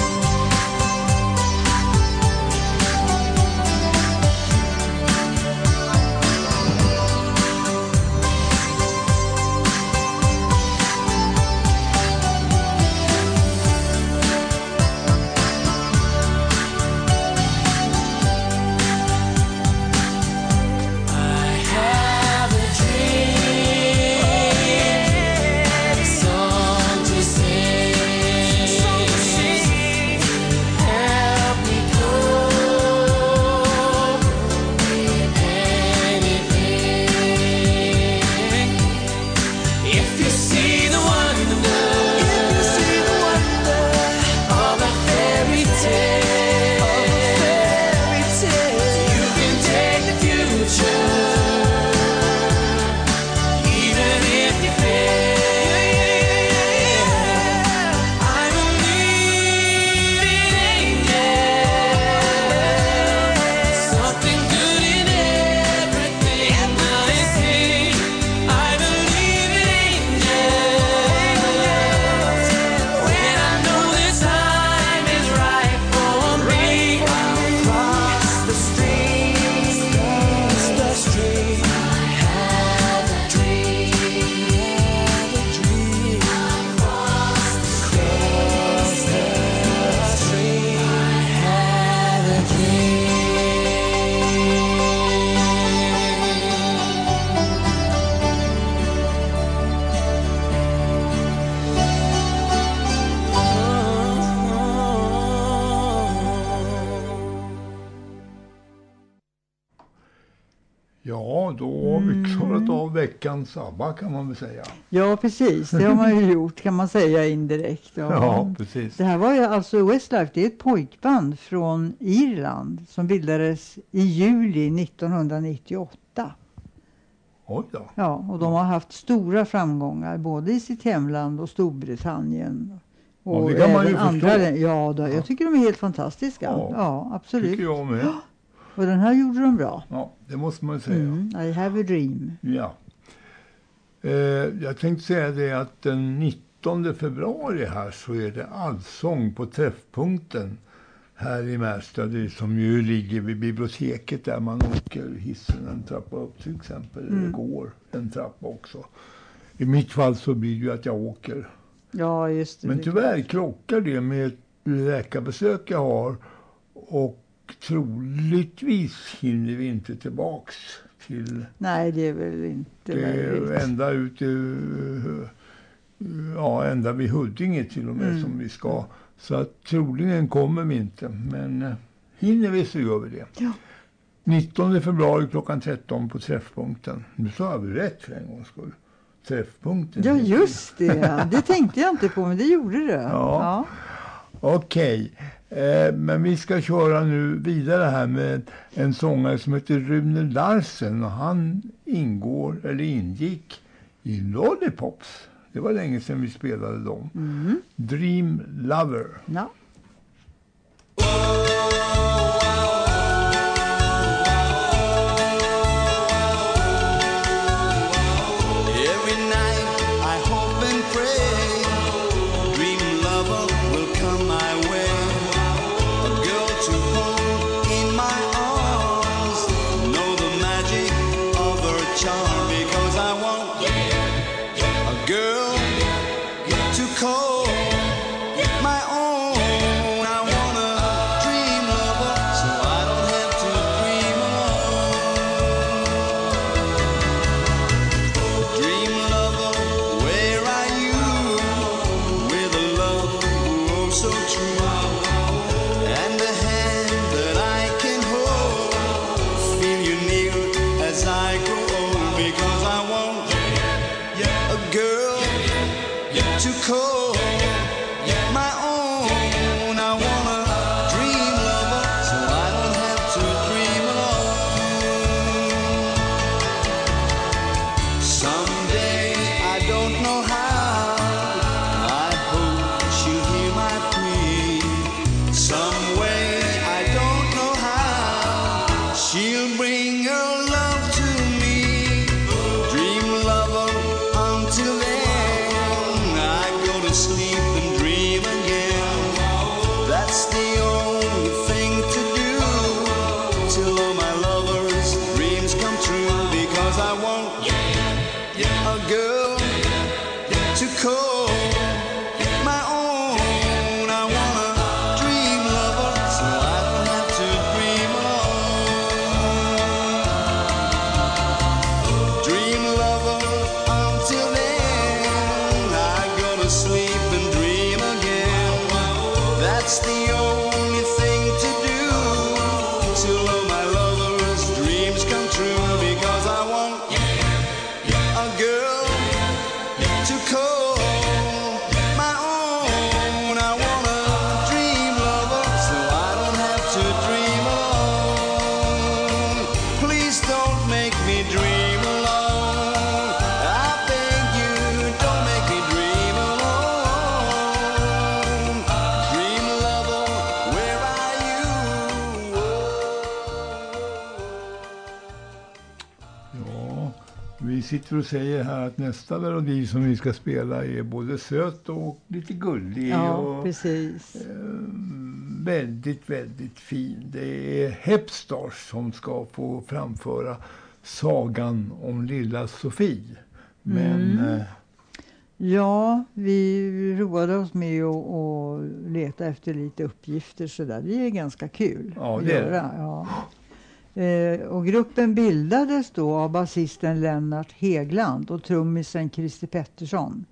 Speaker 9: I have a dream, a song to sing, help me cope with anything. If you see the wonder, if you see the wonder of a fairy tale, fairy tale, you can take the future, even if you fail. I believe in angels, something good in everything I see. I believe in angels when I know the time is right for me. I'll cross the street, the street. I have a dream, a dream. I'll cross the street. I have a dream.
Speaker 2: Ja, då har vi klarat av veckans ABBA kan man väl säga.
Speaker 3: Ja, precis. Det har man ju gjort kan man säga indirekt. Ja,
Speaker 2: Ja, precis.
Speaker 3: Det här var ju alltså Westlife, det är ett pojkband från Irland som bildades i juli nittonhundranittioåtta.
Speaker 2: Oj då.
Speaker 3: Ja, och de har haft stora framgångar både i sitt hemland och Storbritannien. Och
Speaker 2: Ja, det kan man
Speaker 3: även
Speaker 2: ju
Speaker 3: andra
Speaker 2: förstå.
Speaker 3: länder. Ja, då, jag tycker de är helt fantastiska.
Speaker 2: Ja,
Speaker 3: Ja, absolut.
Speaker 2: Tycker jag med.
Speaker 3: Och den här gjorde de bra.
Speaker 2: Ja, det måste man säga.
Speaker 3: Mm, I have a dream.
Speaker 2: Ja. Eh, jag tänkte säga det att den nittonde februari här så är det allsång på Träffpunkten här i Märsta, det som ju ligger vid biblioteket där man åker hissen en trappa upp till exempel,
Speaker 3: Mm.
Speaker 2: eller går en trappa också. I mitt fall så blir det ju att jag åker.
Speaker 3: Ja, just det.
Speaker 2: Men tyvärr krockar det med ett läkarbesök jag har och troligtvis hinner vi inte tillbaks till...
Speaker 3: Nej, det är väl inte
Speaker 2: det är
Speaker 3: möjligt.
Speaker 2: ända ut i, ja, ända vid Huddinge till och med
Speaker 3: Mm.
Speaker 2: som vi ska. Så att troligen kommer vi inte. Men Hinner vi så gör vi det.
Speaker 3: Ja.
Speaker 2: nittonde februari klockan tretton på Träffpunkten. Nu sa vi rätt för en gångs skull. Träffpunkten.
Speaker 3: Ja, just det. Det tänkte jag inte på, men det gjorde det.
Speaker 2: Ja.
Speaker 3: Ja.
Speaker 2: Okej. Eh, men vi ska köra nu vidare här med en sångare som heter Rune Larsen. Och han ingår, eller ingick, i Lollipops. Det var länge sedan vi spelade dem.
Speaker 3: Mm.
Speaker 2: Dream Lover.
Speaker 3: Ja.
Speaker 9: Every night I hope and pray a dream lover will come my way. A girl to hold in my arms, know the magic of her charm, because I want a girl to call my own. I want a dream lover so I don't have to dream alone. Dream lover, where are you? With a love oh so true, and a hand that I can hold, feel you near as I grow old, because I want a girl to call my own. I want a dream lover so I don't have to dream alone. Someday, I don't know how, I hope she'll hear my plea. Some way, I don't know how, she'll bring her love to me. Dream lover, until then I go to sleep and dream again. That's the only thing to do till all my lovers' dreams come true, because I want a girl to call my own. I want a dream lover so I don't have to dream alone. Dream lover, until then I go to sleep and dream again. That's the only thing to do till all my lovers' dreams come true, because I want a girl to call my own. I want a dream lover so I don't have to dream alone. Please don't make me dream alone. I beg you, don't make me dream alone. Dream lover, where are you?
Speaker 2: Ja, vi sitter och säger här att nästa melodi som vi ska spela är både söt och lite gullig.
Speaker 3: Ja,
Speaker 2: och
Speaker 3: precis.
Speaker 2: eh, väldigt, väldigt fin. Det är Hepstars som ska få framföra sagan om lilla Sofie. Men
Speaker 3: Mm.
Speaker 2: eh,
Speaker 3: Ja, vi roade oss med att, att leta efter lite uppgifter så där. Det är ganska kul
Speaker 2: Ja,
Speaker 3: att
Speaker 2: det är det.
Speaker 3: göra. Ja. Eh, och gruppen bildades då av basisten Lennart Hegland och trummisen Christer Pettersson.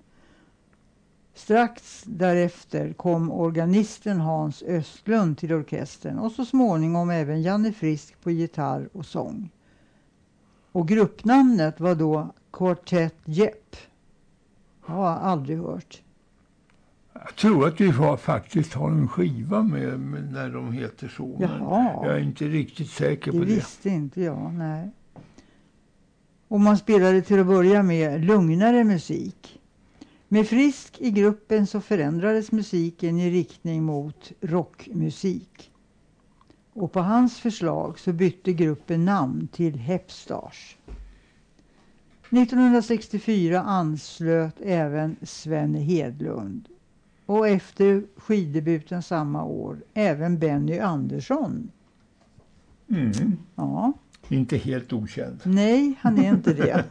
Speaker 3: Strax därefter kom organisten Hans Östlund till orkestern och så småningom även Janne Frisk på gitarr och sång. Och gruppnamnet var då Quartet Jepp. Jag har aldrig hört.
Speaker 2: jag tror att vi har, faktiskt har en skiva med, med när de heter så. Men
Speaker 3: Jaha.
Speaker 2: jag är inte riktigt säker
Speaker 3: Det
Speaker 2: på det.
Speaker 3: visste inte jag, nej. Och man spelade till att börja med lugnare musik. Med Frisk i gruppen så förändrades musiken i riktning mot rockmusik. Och på hans förslag så bytte gruppen namn till Hepstars. nittonhundrasextiofyra anslöt även Svenne Hedlund. Och efter skivdebuten samma år även Benny Andersson.
Speaker 2: Mm.
Speaker 3: Ja.
Speaker 2: Inte helt okänd.
Speaker 3: Nej, han är inte det.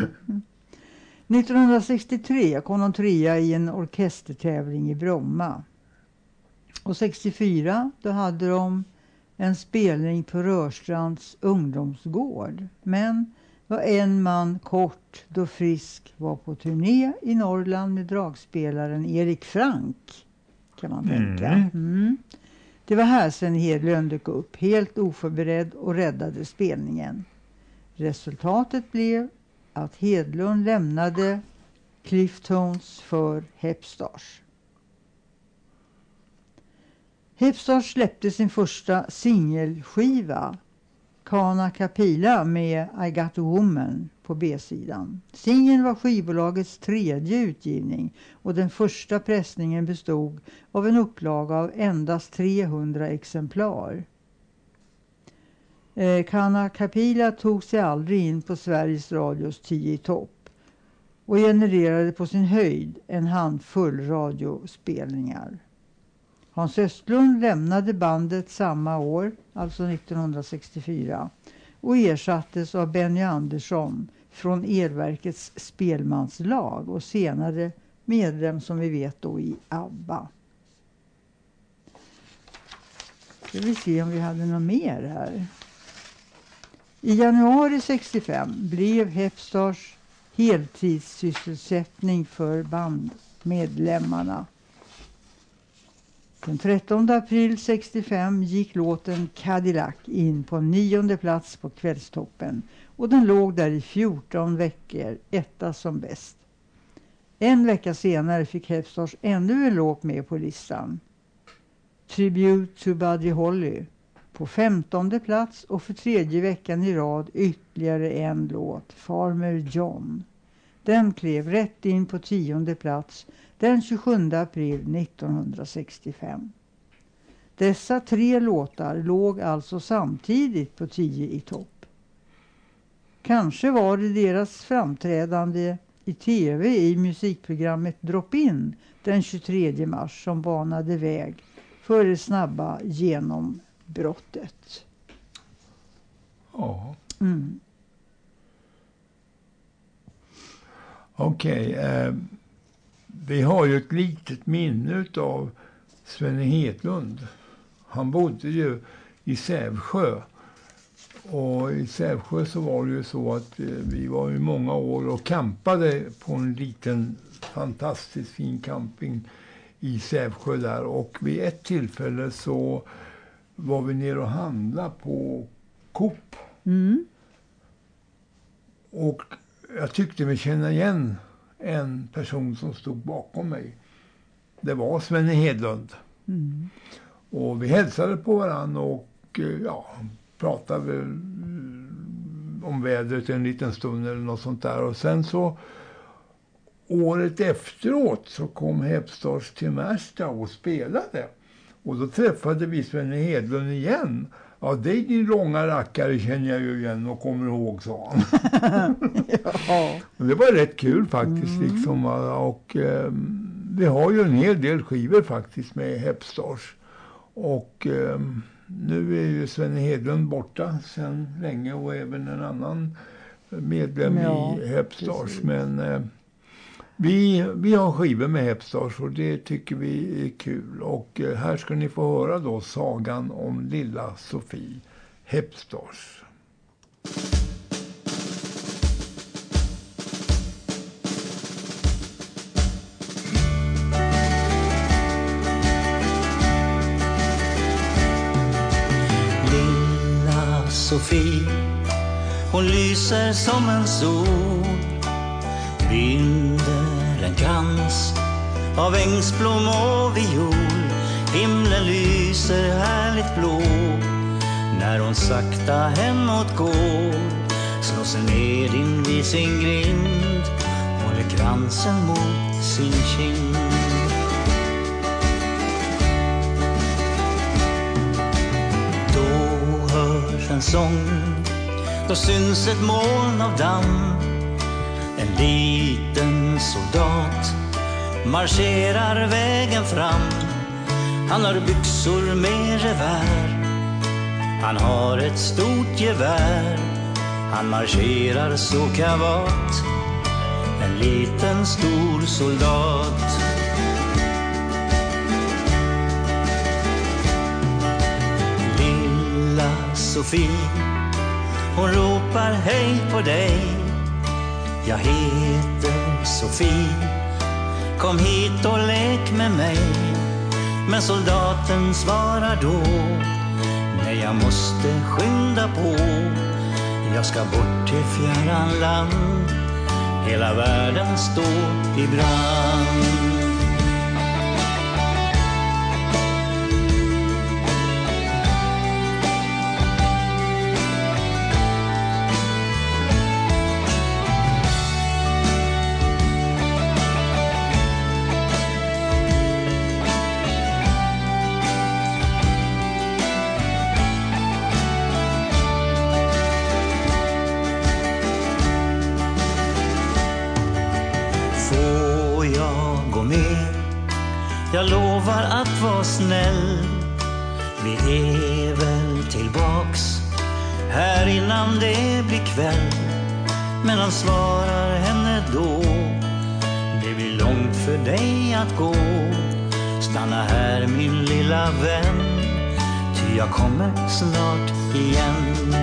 Speaker 3: nittonhundrasextiotre kom de trea i en orkestertävling i Bromma. Och sextiofyra då hade de en spelning på Rörstrands ungdomsgård. Men var en man kort då Frisk var på turné i Norrland med dragspelaren Erik Frank, kan man tänka.
Speaker 2: Mm.
Speaker 3: Mm. Det var här Sven Hedlund dök upp, helt oförberedd och räddade spelningen. Resultatet blev att Hedlund lämnade Cliftones för Hepstars. Hepstars släppte sin första singelskiva, Kana Kapila, med I Got a Woman på B-sidan. Singeln var skivbolagets tredje utgivning och den första pressningen bestod av en upplaga av endast trehundra exemplar. Eh, Kana Kapila tog sig aldrig in på Sveriges Radios tio i topp och genererade på sin höjd en handfull radiospelningar. Hans Östlund lämnade bandet samma år, alltså nittonhundrasextiofyra, och ersattes av Benny Andersson från Elverkets spelmanslag och senare medlem, som vi vet då, i ABBA. Ska vi se om vi hade något mer här. I januari sextiofem blev Hepstars heltidssysselsättning för bandmedlemmarna. Den trettonde april sextiofem gick låten Cadillac in på nionde plats på Kvällstoppen och den låg där i fjorton veckor, etta som bäst. En vecka senare fick Hepstars ännu en låt med på listan. Tribute to Buddy Holly på femtonde plats och för tredje veckan i rad ytterligare en låt, Farmer John. Den klev rätt in på tionde plats den tjugosjunde april nittonhundrasextiofem. Dessa tre låtar låg alltså samtidigt på tio i topp. Kanske var det deras framträdande i tv i musikprogrammet Drop In den tjugotredje mars som banade väg för det snabba genombrottet.
Speaker 2: Ja.
Speaker 3: Mm.
Speaker 2: Okej. Okay, eh, vi har ju ett litet minne av Sven Hedlund. Han bodde ju i Sävsjö. Och i Sävsjö så var det ju så att eh, vi var i många år och campade på en liten fantastiskt fin camping i Sävsjö där. Och vid ett tillfälle så var vi nere och handlade på Coop.
Speaker 3: Mm.
Speaker 2: Och jag tyckte vi kände igen en person som stod bakom mig. Det var Sven Hedlund.
Speaker 3: Mm.
Speaker 2: Och vi hälsade på varandra och ja, pratade väl om vädret en liten stund eller något sånt där. Och sen så året efteråt så kom Hepstars till Märsta och spelade. Och då träffade vi Sven Hedlund igen. Ja, det är din långa rackare känner jag ju igen och kommer ihåg, sa han.
Speaker 3: Ja.
Speaker 2: Och det var rätt kul faktiskt.
Speaker 3: Mm.
Speaker 2: Liksom, och eh, vi har ju en hel del skivor faktiskt med Hepstars. Och eh, nu är ju Sven Hedlund borta sedan länge och även en annan medlem ja, i Hepstars. Precis. Men eh, vi, vi har skivor med Hepstars och det tycker vi är kul. Och eh, här ska ni få höra då sagan om lilla Sofie, Hepstars.
Speaker 10: Lilla Sofie, hon lyser som en sol, binder en krans av ängsblom och viol. Himlen lyser härligt blå när hon sakta hemåt går, slår sig ner in vid sin grind, håller kransen mot sin kind. Då hörs en sång, då syns ett moln av damm. En liten soldat marscherar vägen fram. Han har byxor med revär, han har ett stort gevär. Han marscherar så kavat, en liten stor soldat. Lilla Sofie, hon ropar hej på dig. Jag heter Sofie, kom hit och lek med mig. Men soldaten svarar då: nej, jag måste skynda på. Jag ska bort till fjärran land. Hela världen står i brand. Jag lovar att vara snäll. Vi är väl tillbaks här innan det blir kväll. Men han svarar henne då: det blir långt för dig att gå. Stanna här min lilla vän, ty jag kommer snart igen.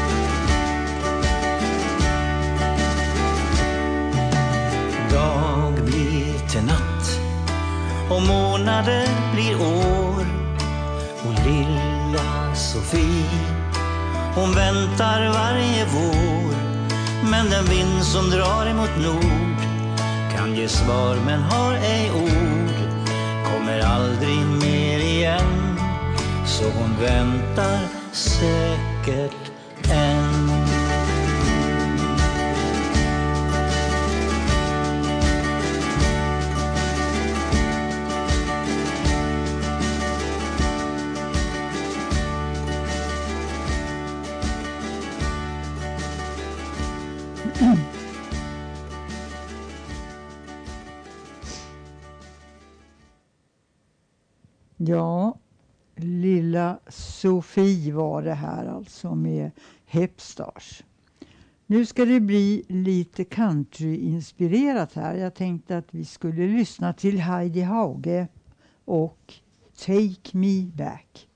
Speaker 10: Dag blir till natt och månader blir år. Och lilla Sofie, hon väntar varje vår. Men den vind som drar emot nord kan ge svar men har ej ord. Kommer aldrig mer igen, så hon väntar säkert än.
Speaker 3: Ja, lilla Sofie var det här alltså med Hepstars. Nu ska det bli lite country-inspirerat här. Jag tänkte att vi skulle lyssna till Heidi Hauge och Take Me Back.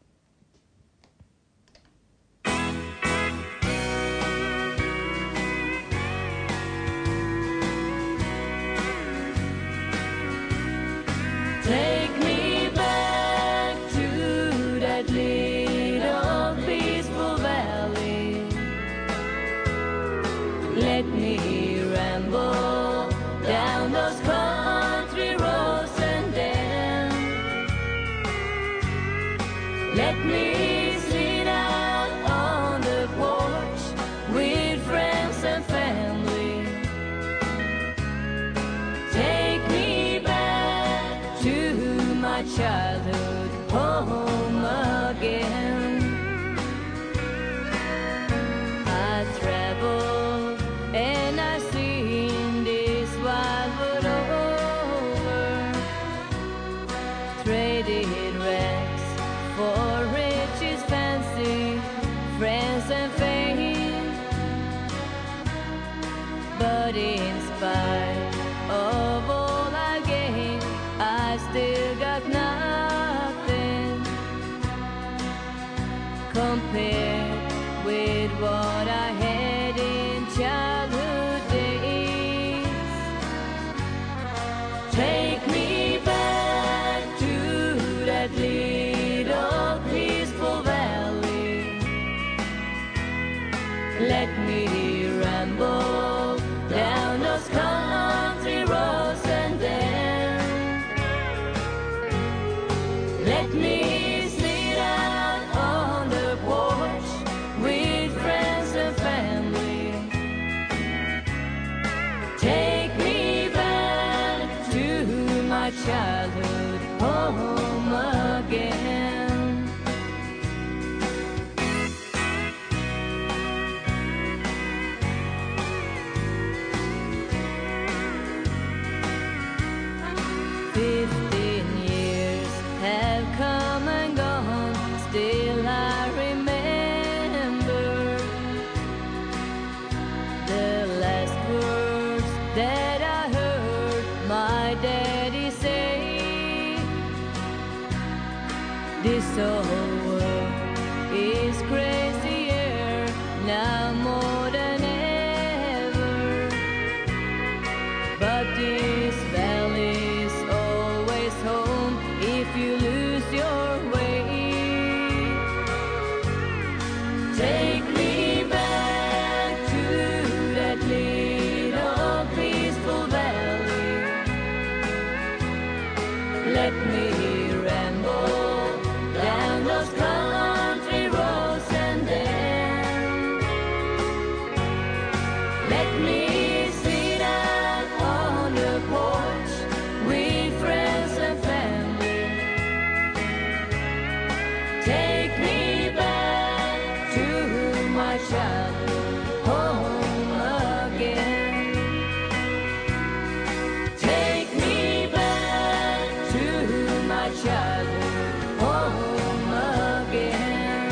Speaker 8: Take me back to that little peaceful valley. Let me ramble down those country roads and then let me sit out on the porch with friends and family. Take me back to my childhood home again. I travel and I seen this wide world over, traded rags for riches, fancy, friends and fame. But in spite of all I gained, I still got nothing compared with what I had in childhood days. Take me back to that little peaceful valley. Let me ramble down those country roads and then let me sit out on the porch with friends and family. Take me back to my childhood home again. Fifteen years have come and gone, still I remember the last words that I heard my daddy say. This whole world is crazier now more than ever, but this valley's always home if you lose Take me back to that little peaceful valley. Let me ramble down those country roads and then let me sit out on the porch with friends and family. Take me back to my childhood home again. Take me back to my childhood home again.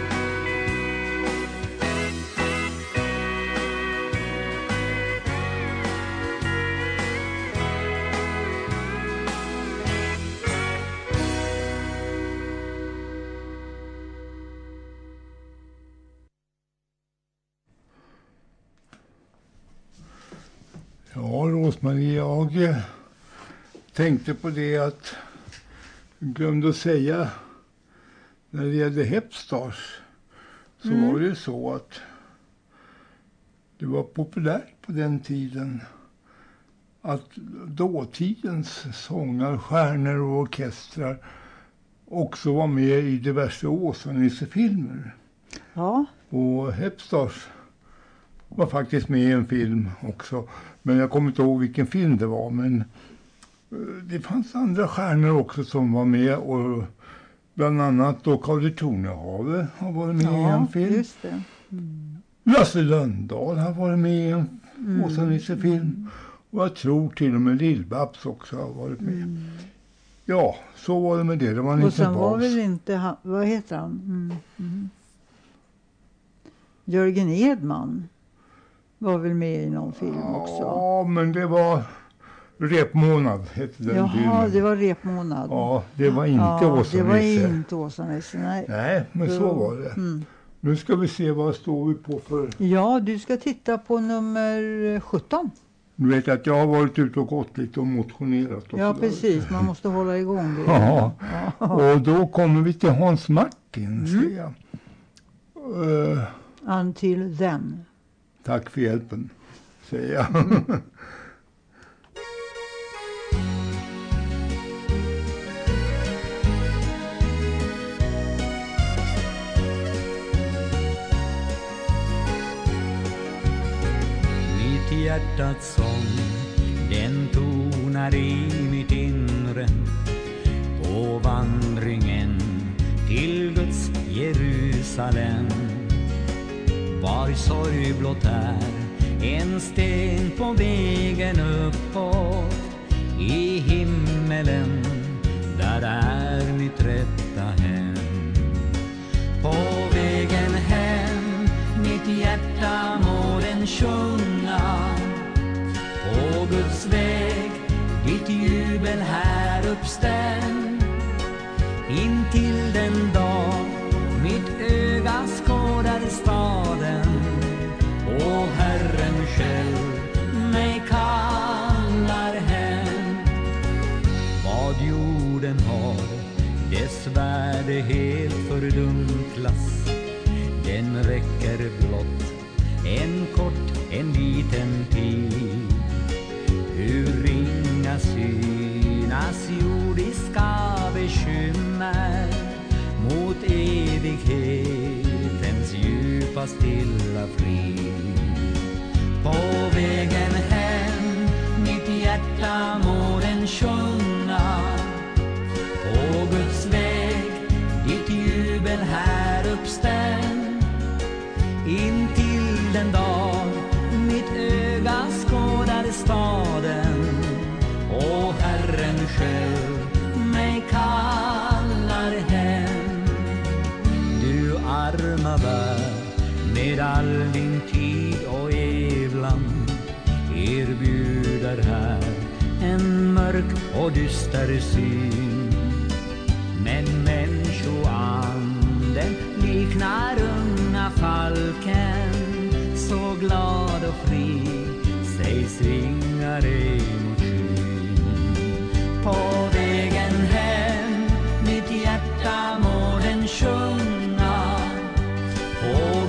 Speaker 2: Ja, Rosmarie, jag eh, tänkte på det att jag glömde att säga när det gällde Hepstars så
Speaker 3: Mm.
Speaker 2: var det så att det var populärt på den tiden att dåtidens sångar, stjärnor och orkestrar också var med i diverse Åsa-Nisse-filmer.
Speaker 3: Ja,
Speaker 2: Och Hepstars var faktiskt med i en film också. Men jag kommer inte ihåg vilken film det var. Men eh, det fanns andra stjärnor också som var med. Och bland annat då Carl Tornehave har varit med i en
Speaker 3: ja
Speaker 2: film.
Speaker 3: just det. Mm.
Speaker 2: Lasse Lönndahl har varit med i en
Speaker 3: Mm.
Speaker 2: Åsa-Nisse-film. Och jag tror till och med Lill-Babs också har varit med.
Speaker 3: Mm.
Speaker 2: Ja, så var det med det. Det var en
Speaker 3: Och
Speaker 2: liten
Speaker 3: sen var
Speaker 2: paus.
Speaker 3: väl inte han, vad heter han? Mm. Mm. Jörgen Edman var väl med i någon film också.
Speaker 2: Ja, men det var Repmånad hette den
Speaker 3: Jaha,
Speaker 2: filmen.
Speaker 3: det var Repmånad.
Speaker 2: Ja, det var inte
Speaker 3: ja,
Speaker 2: Åsa-Nisse.
Speaker 3: det var inte Åsa-Nisse, nej.
Speaker 2: Nej, men så,
Speaker 3: Så,
Speaker 2: var det.
Speaker 3: mm.
Speaker 2: Nu ska vi se vad står vi på för...
Speaker 3: Ja, du ska titta på nummer sjutton.
Speaker 2: Du vet att jag har varit ute och gått lite och motionerat. Och
Speaker 3: Ja,
Speaker 2: så
Speaker 3: precis. Man måste hålla igång det.
Speaker 2: Ja,
Speaker 3: Ja.
Speaker 2: och då kommer vi till Hans Martin,
Speaker 3: Mm.
Speaker 2: ser jag. Uh,
Speaker 3: Until then.
Speaker 2: tack för hjälpen, säger jag.
Speaker 10: Mitt hjärtats sång, den tonar i mitt inre på vandringen till Guds Jerusalem. Var sorg blott är en sten på vägen uppåt i himmelen, där är mitt rätta hem. På vägen hem mitt hjärta må den sjunga, på Guds väg ditt jubel här uppständ, in till den dag mitt öga skådar staden och Herren själv mig kallar hem. Vad jorden har dess värde helt fördunklas, den räcker blott en kort, en liten tid. Hur ringa synas jordiska bekymmer mot evighetens djupa stilla frid. På vägen hem mitt hjärta må den sjunga, på Guds väg ditt jubel här uppständ, in till den dag mitt öga skådar staden och Herren själv mig kallar hem. Du arma värld med all din tid och evlan erbjuder här en mörk och dyster syn. Men människoanden liknar unga falken, så glad och fri sig svingar emot skyn. På vägen hem mitt hjärta må den sjunga, på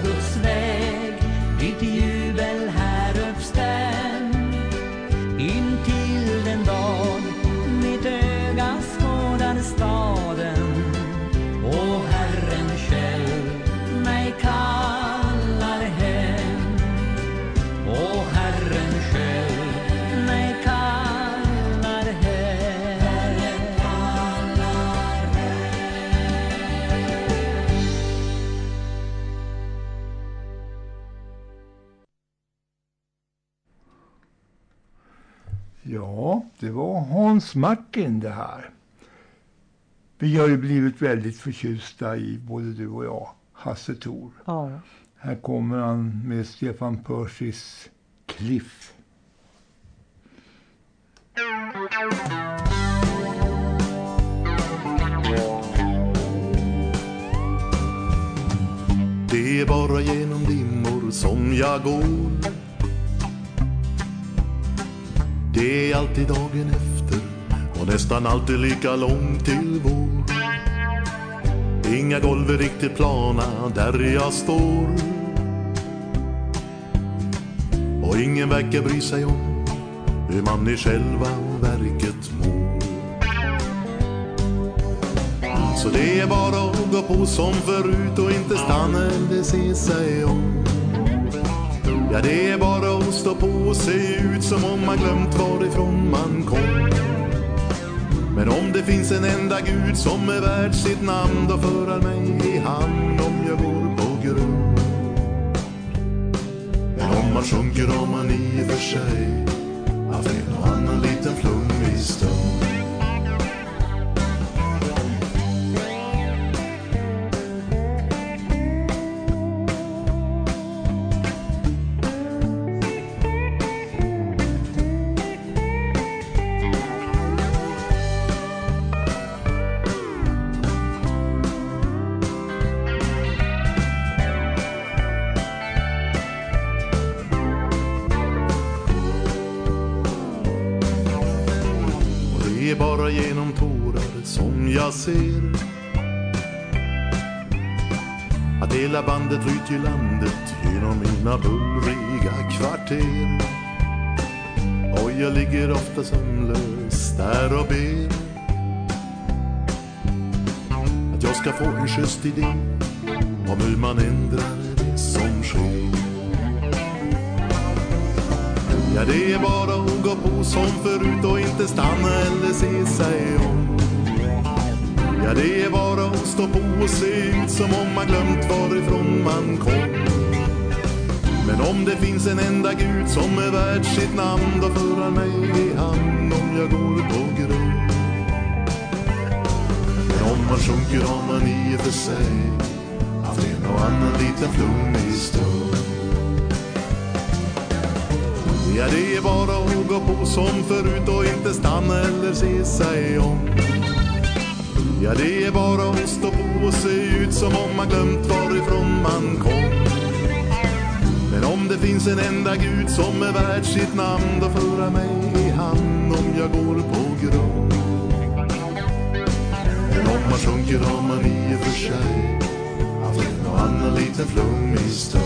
Speaker 2: Ja, det var Hans Martin det här. Vi har ju blivit väldigt förtjusta i både du och jag, Hasse Thor.
Speaker 3: Ja.
Speaker 2: Här kommer han med Stefan Persis Cliff.
Speaker 7: Det är bara genom dimmor som jag går. Det är alltid dagen efter och nästan alltid lika långt till vår. Inga golv är riktigt plana där jag står. Och ingen verkar bry sig om hur man i själva verket mår. Så det är bara att gå på som förut och inte stanna eller se sig om. Ja, det är bara att stå på och se ut som om man glömt varifrån man kom. Men om det finns en enda Gud som är värd sitt namn, då för han mig i hand om jag går på grund. Men om man sjunker har man i och för sig haft en och annan liten flummig stund. Bara genom tårar som jag ser att hela bandet flyter i landet genom mina bullriga kvarter. Och jag ligger ofta sömnlös där och ber att jag ska få en schysst idé om hur man ändrar det som sker. Ja, det är bara att gå på som förut och inte stanna eller se sig om. Ja, det är bara att stå på och se ut som om man glömt varifrån man kom. Men om det finns en enda Gud som är värd sitt namn, då för han mig i hand om jag går på grund. Men om man sjunker har man i och för sig haft en och annan liten flummig stund. Ja, det är bara att gå på som förut och inte stanna eller se sig om. Ja, det är bara att stå på och se ut som om man glömt varifrån man kom. Men om det finns en enda Gud som är värd sitt namn, då för han mig i hand om jag går på grund. Men om man sjunker har man i och för sig haft en och annan liten flummig stund.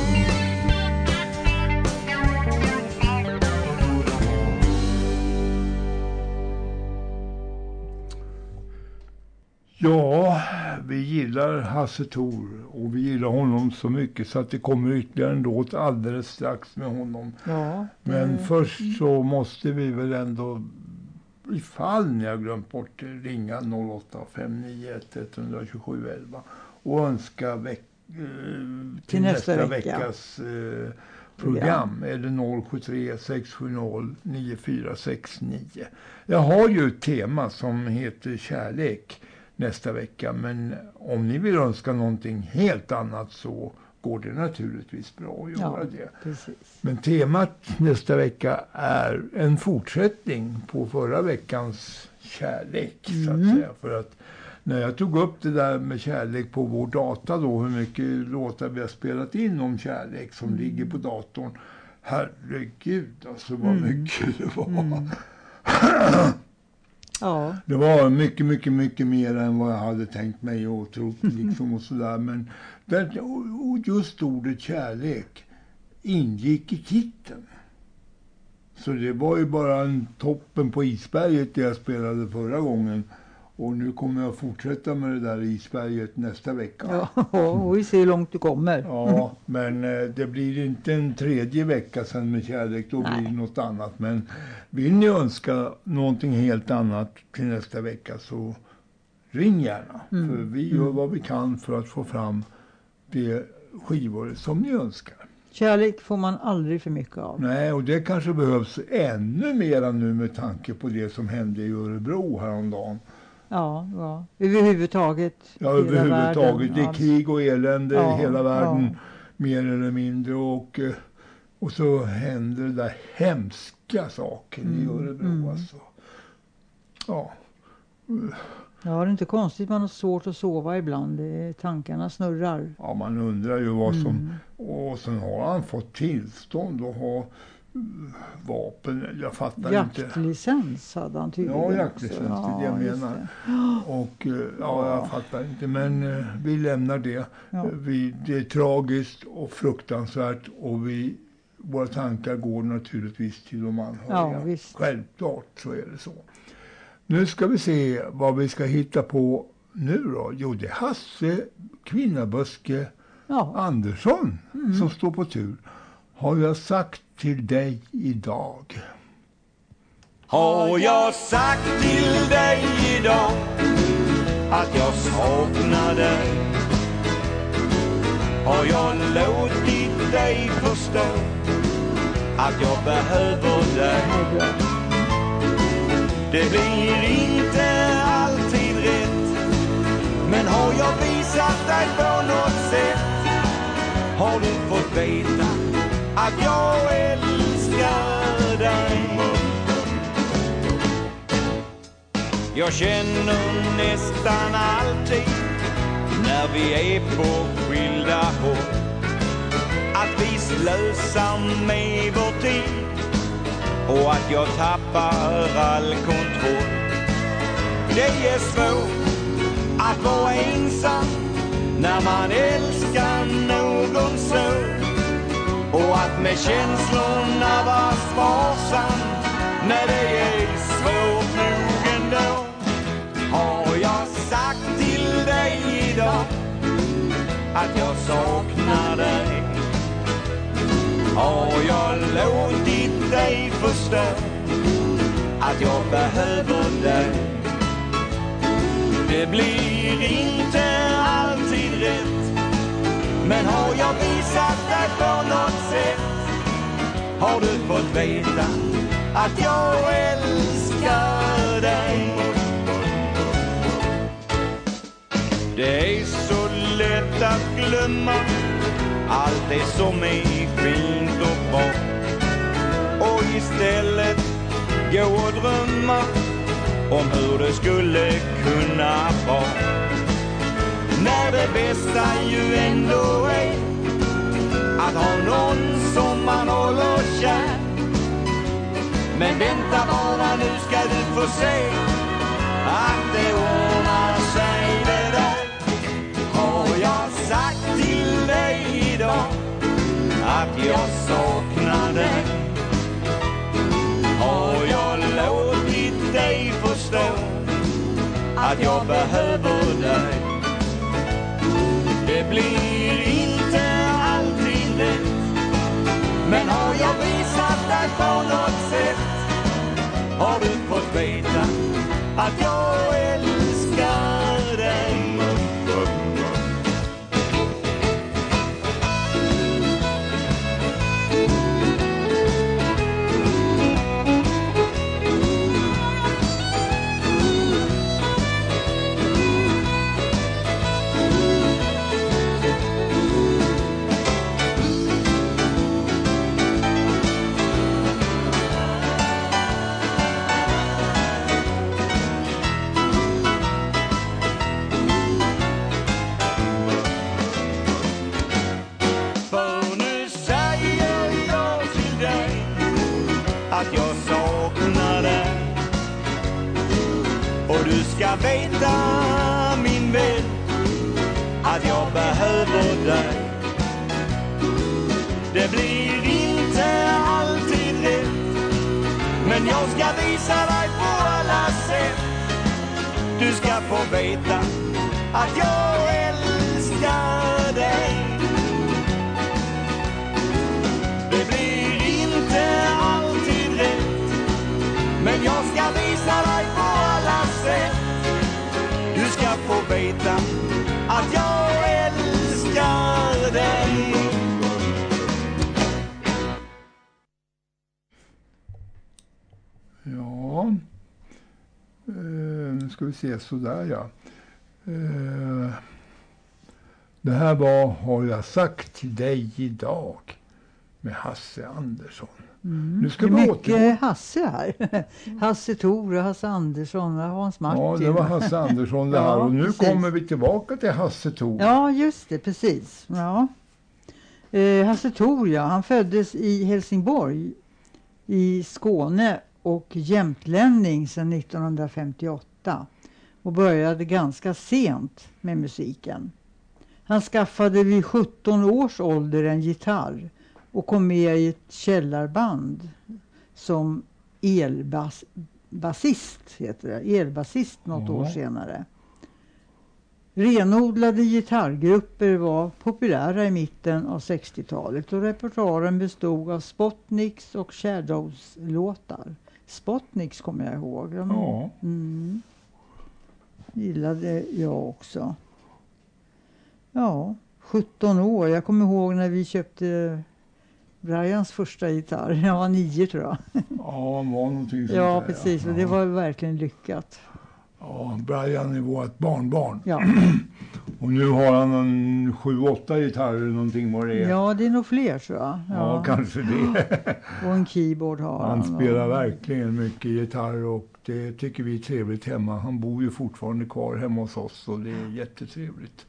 Speaker 2: Ja, vi gillar Hasse Thor och vi gillar honom så mycket så att det kommer ytterligare en låt alldeles strax med honom.
Speaker 3: Ja, det...
Speaker 2: Men först så måste vi väl ändå, ifall ni har glömt bort det, ringa noll åtta fem nio ett ett två sju elva och önska veck, eh, till, till nästa, nästa vecka. veckas eh, program. Ja. Eller noll sju tre sex sju noll nio fyra sex nio. Jag har ju ett tema som heter kärlek nästa vecka, men om ni vill önska någonting helt annat så går det naturligtvis bra att göra ja, det.
Speaker 3: Precis.
Speaker 2: Men temat nästa vecka är en fortsättning på förra veckans kärlek mm. så att säga. För att när jag tog upp det där med kärlek på vår data då, hur mycket låtar vi har spelat in om kärlek som mm. ligger på datorn. Herregud, alltså vad mm. mycket det var. Mm.
Speaker 3: Ja.
Speaker 2: Det var mycket, mycket, mycket mer än vad jag hade tänkt mig och trott liksom och sådär. Men där, och just ordet kärlek ingick i titeln. Så det var ju bara en toppen på isberget det jag spelade förra gången. Och nu kommer jag fortsätta med det där isberget nästa vecka.
Speaker 3: Ja, och vi ser hur långt du kommer.
Speaker 2: Ja, men det blir inte en tredje vecka sen med kärlek, då
Speaker 3: Nej.
Speaker 2: blir det något annat. Men vill ni önska någonting helt annat till nästa vecka så ring gärna.
Speaker 3: Mm.
Speaker 2: För vi gör vad vi kan för att få fram de skivor som ni önskar.
Speaker 3: Kärlek får man aldrig för mycket av.
Speaker 2: Nej, och det kanske behövs ännu mer nu med tanke på det som hände i Örebro häromdagen.
Speaker 3: Ja, ja. Överhuvudtaget.
Speaker 2: Ja, överhuvudtaget. Det är
Speaker 3: ja.
Speaker 2: krig och elände
Speaker 3: Ja,
Speaker 2: i hela världen.
Speaker 3: ja.
Speaker 2: Mer eller mindre. Och, och så händer det där hemska saken mm, i Örebro. Mm. Alltså. Ja.
Speaker 3: Ja, det är inte konstigt. Man har svårt att sova ibland. Det, tankarna snurrar.
Speaker 2: Ja, man undrar ju vad som... Mm. Och sen har han fått tillstånd att ha vapen. Jag fattar
Speaker 3: jaktlicens
Speaker 2: inte.
Speaker 3: Jaktlicens hade han tydligen.
Speaker 2: Ja, jaktlicens. Ja, det är det jag menar. Det. Och ja, jag fattar inte. Men uh, vi lämnar det. Ja. Vi, det är tragiskt och fruktansvärt. Och vi, våra tankar går naturligtvis till de anhöriga.
Speaker 3: Ja, visst.
Speaker 2: Självklart så är det så. Nu ska vi se vad vi ska hitta på nu då. Jo, det är Hasse Kvinnaböske ja. Andersson mm. som står på tur. Har jag sagt till dig idag?
Speaker 10: Har jag sagt till dig idag att jag saknar dig? Har jag låtit dig förstå att jag behöver dig? Det blir inte alltid rätt, men har jag visat dig på något sätt? Har du fått veta att jag älskar dig? Jag känner nästan alltid när vi är på skilda håll att vi slösar med vår tid och att jag tappar all kontroll. Det är svårt att vara ensam när man älskar någon så, och att med känslorna vara sparsam när det är svårt nog ändå. Har jag sagt till dig idag att jag saknar dig? Har jag låtit dig förstå att jag behöver dig? Det blir inte alltid rätt, men har jag visat dig på något sätt? Har du fått veta att jag älskar dig? Det är så lätt att glömma allt det som är fint och bra, och istället gå och drömma om hur det skulle kunna vara. När det bästa ju ändå är att ha någon som man håller kär. Men vänta bara, nu ska du få se att det ordnar sig det där. Har jag sagt till dig idag att jag saknar dig? Har jag låtit dig förstå att jag behöver dig? Det blir inte alltid lätt, men har jag visat dig på något sätt? Har du fått veta att jag älskar dig? Att jag saknar dig, och du ska veta, min vän, att jag behöver dig. Det blir inte alltid rätt, men jag ska visa dig på alla sätt. Du ska få veta att jag älskar dig. Det blir inte alltid rätt, men jag ska visa dig på alla sätt. Du ska få veta att jag älskar dig.
Speaker 2: ska vi se, sådär ja. Uh, det här var Har jag sagt till dig idag med Hasse Andersson.
Speaker 3: Mm.
Speaker 2: Nu ska
Speaker 3: det är
Speaker 2: vi
Speaker 3: mycket
Speaker 2: återgå.
Speaker 3: Hasse här. Hasse Thor och Hasse Andersson och Hans Martin.
Speaker 2: Ja, det var Hasse Andersson det här.
Speaker 3: Ja,
Speaker 2: och nu
Speaker 3: precis.
Speaker 2: kommer vi tillbaka till Hasse Thor.
Speaker 3: Ja, just det, precis. Ja. Eh, Hasse Thor, ja, han föddes i Helsingborg i Skåne och jämtlänning sedan nittonhundrafemtioåtta och började ganska sent med musiken. Han skaffade vid sjutton års ålder en gitarr och kom med i ett källarband som elbasist, heter det. Elbasist något
Speaker 2: Ja.
Speaker 3: år senare. Renodlade gitarrgrupper var populära i mitten av sextiotalet och repertoaren bestod av Spotniks och Shadows-låtar. Spotniks kommer jag ihåg. De,
Speaker 2: Ja.
Speaker 3: mm, gillade jag också. Ja, sjutton år. Jag kommer ihåg när vi köpte Brians första gitarr. Jag var nio tror jag.
Speaker 2: Ja, han var någonting sånt
Speaker 3: Ja,
Speaker 2: där,
Speaker 3: precis.
Speaker 2: Ja.
Speaker 3: Och det var verkligen lyckat.
Speaker 2: Ja, Brian är vårt barnbarn.
Speaker 3: Ja.
Speaker 2: Och nu har han en sju, åtta gitarrer någonting vad det är.
Speaker 3: Ja, det är nog fler tror jag.
Speaker 2: Ja, kanske det.
Speaker 3: Och en keyboard har han.
Speaker 2: Han spelar
Speaker 3: och...
Speaker 2: verkligen mycket gitarr och det tycker vi är trevligt hemma. Han bor ju fortfarande kvar hemma hos oss och det är jättetrevligt.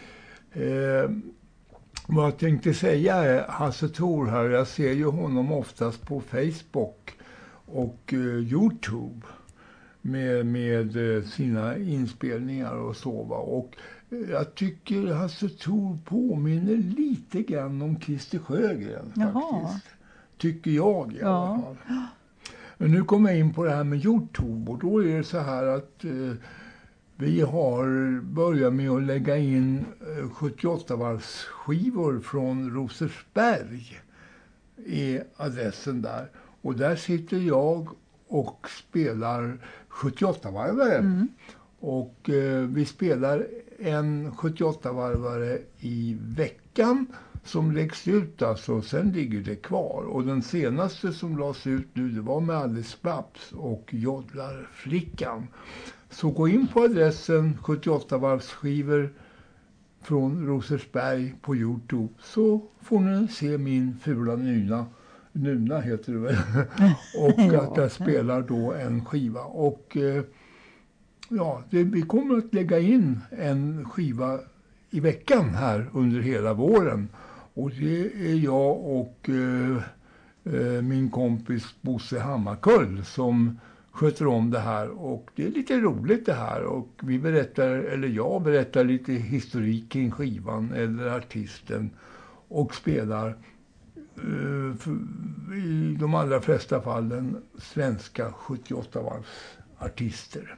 Speaker 2: Eh, vad jag tänkte säga är Hasse Thor här. Jag ser ju honom oftast på Facebook och eh, YouTube med, med eh, sina inspelningar och så va. Och eh, jag tycker Hasse Thor påminner lite grann om Christer Sjögren
Speaker 3: Jaha.
Speaker 2: faktiskt. Tycker jag i
Speaker 3: Ja.
Speaker 2: alla fall. Men nu kommer jag in på det här med YouTube och då är det så här att eh, vi har börjat med att lägga in eh, sjuttioåtta-varvsskivor från Rosersberg i adressen där. Och där sitter jag och spelar sjuttioåtta-varvare.
Speaker 3: Mm.
Speaker 2: Och eh, vi spelar en sjuttioåtta-varvare i veckan som läggs ut alltså, sen ligger det kvar. Och den senaste som lades ut nu, det var med Alice Babs och Joddlarflickan. Så gå in på adressen sjuttioåtta-varvsskivor från Rosersberg på YouTube så får ni se min fula nyna. Nuna heter det väl. Och
Speaker 3: Ja.
Speaker 2: att jag spelar då en skiva. Och eh, ja, det, vi kommer att lägga in en skiva i veckan här under hela våren. Och det är jag och eh, eh, min kompis Bosse Hammarkull som sköter om det här. Och det är lite roligt det här. Och vi berättar, eller jag berättar lite historik kring skivan eller artisten. Och spelar eh, för, i de allra flesta fallen svenska sjuttioåtta-varvsartister.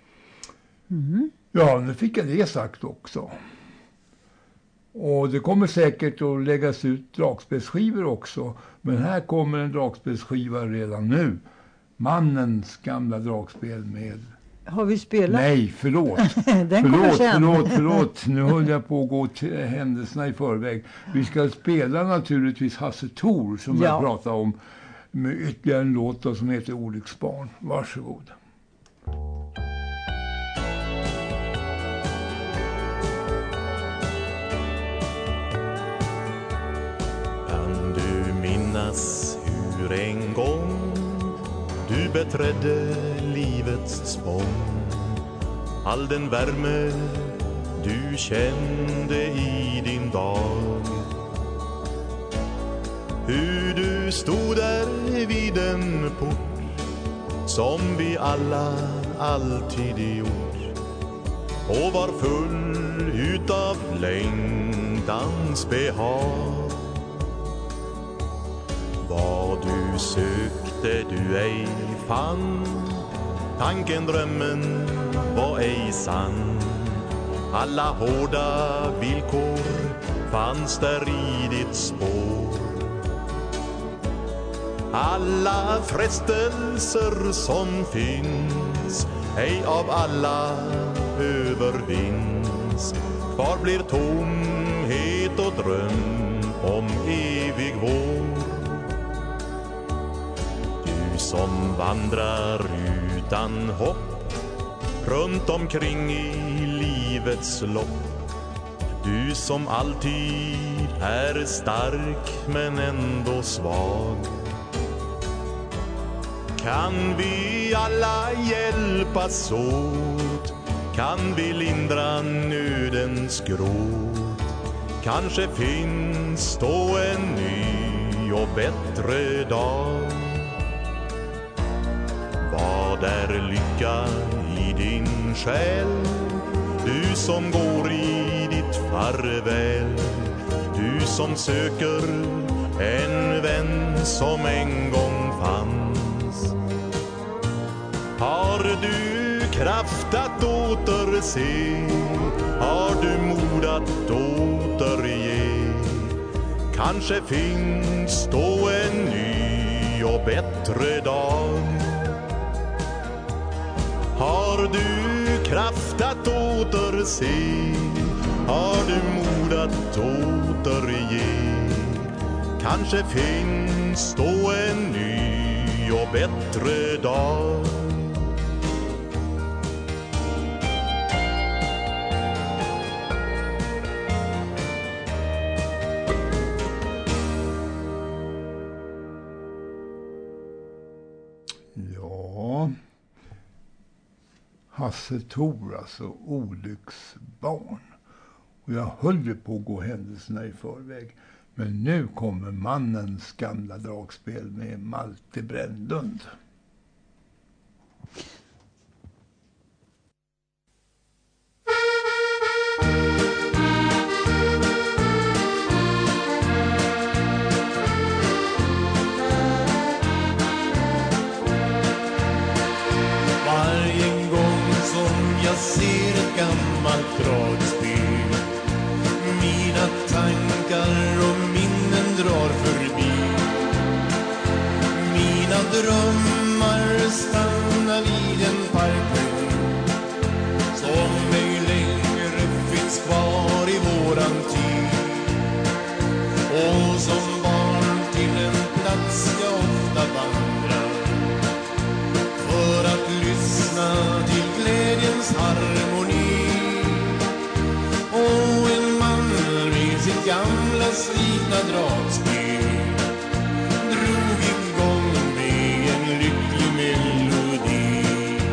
Speaker 3: Mm.
Speaker 2: Ja, nu fick jag det sagt också. Och det kommer säkert att läggas ut dragspelsskivor också. Men här kommer en dragspelsskiva redan nu. Mannens gamla dragspel med...
Speaker 3: Har vi spelat?
Speaker 2: Nej, förlåt.
Speaker 3: Den kommer
Speaker 2: förlåt,
Speaker 3: sen.
Speaker 2: förlåt, förlåt. Nu höll jag på att gå till händelserna i förväg. Vi ska spela naturligtvis Hasse Thor som
Speaker 3: Ja.
Speaker 2: jag pratade om. Med ytterligare en låt då som heter Olycksbarn. Varsågod.
Speaker 7: Kan du minnas hur en gång du beträdde livets spång? All den värme du kände i din dag. Hur du stod där vid en port som vi alla alltid gjort och var full utav längtans behag. Vad du sökte du ej fann, tanken, drömmen var ej sann. Alla hårda villkor fanns där i ditt spår. Alla frestelser som finns ej av alla övervinns. Kvar blir tomhet och dröm om evig vår. Du som vandrar utan hopp runt omkring i livets lopp. Du som alltid är stark men ändå svag. Kan vi alla hjälpas åt? Kan vi lindra nödens gråt? Kanske finns då en ny och bättre dag. Vad är lycka i din själ? Du som går i ditt farväl. Du som söker en vän som en gång fanns. Har du kraft att återse? Har du mod att återge? Kanske finns då en ny och bättre dag. Har du kraft att återse? Har du mod att återge? Kanske finns då en ny och bättre dag.
Speaker 2: Ja, Hasse Thor, alltså olycksbarn. Och jag höll ju på att gå händelserna i förväg. Men nu kommer mannens gamla dragspel med Malte Brännlund.
Speaker 7: Varje gång som jag ser ett gammalt dragspel, mina tankar och minnen drar förbi. Mina drömmar stannar vid en parkbänk som ej längre finns kvar i våran tid. Och som barn till en plats jag ofta vandrar för att lyssna till glädjens harmoni. Och en man med sitt gamla slitna dragspel drog igång med en lycklig melodi.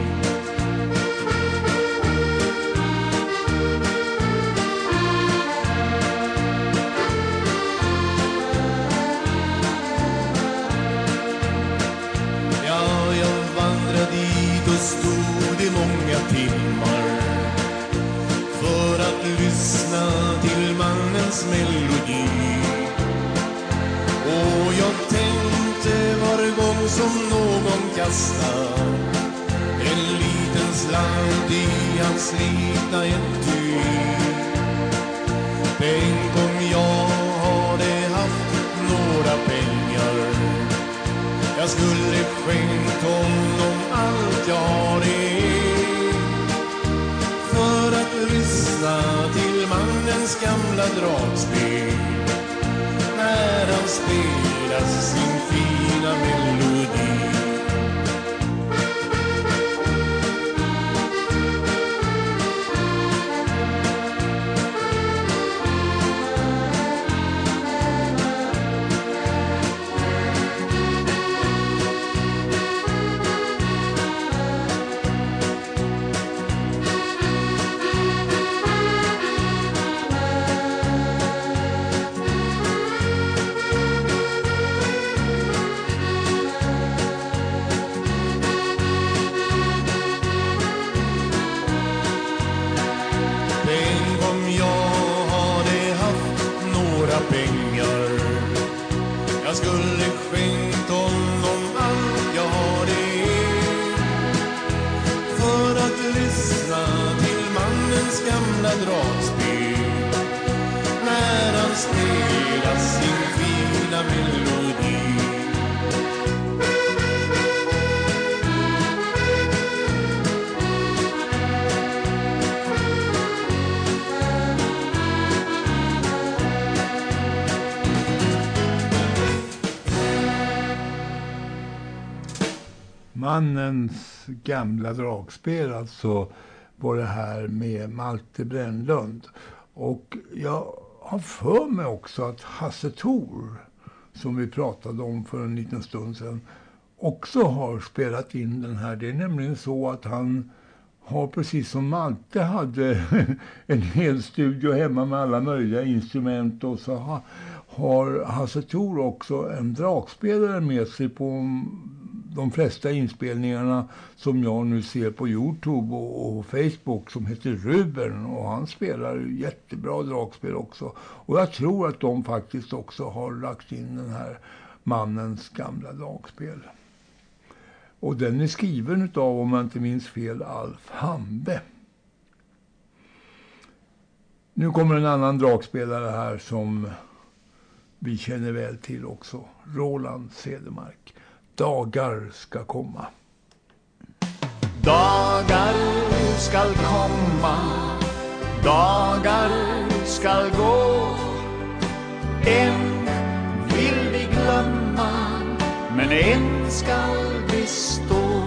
Speaker 7: Ja, jag vandrade dit och stod i många timmar för att lyssna till mannens melodi. Och jag tänkte var gång som någon kastar en liten slant i hans slitna etui. Tänk om jag hade haft några pengar, jag skulle skänkt honom allt jag har för att lyssna till mannens gamla dragspel när han spelar sin fina melodi. Jag skulle skänkt honom allt jag har för att lyssna till mannens gamla dragspel när han spelar sin fina melodi.
Speaker 2: Mannens gamla dragspel, alltså var det här med Malte Brännlund. Och jag har för mig också att Hasse Thor, som vi pratade om för en liten stund sedan, också har spelat in den här. Det är nämligen så att han har, precis som Malte hade, en hel studio hemma med alla möjliga instrument, och så har, har Hasse Thor också en dragspelare med sig på de flesta inspelningarna som jag nu ser på YouTube och, och Facebook, som heter Ruben, och han spelar jättebra dragspel också. Och jag tror att de faktiskt också har lagt in den här Mannens gamla dragspel. Och den är skriven utav, om jag inte minns fel, Alf Hambe. Nu kommer en annan dragspelare här som vi känner väl till också. Roland Cedermark. Dagar ska komma.
Speaker 11: Dagar skall komma, dagar skall gå. En vill vi glömma, men en skall bestå.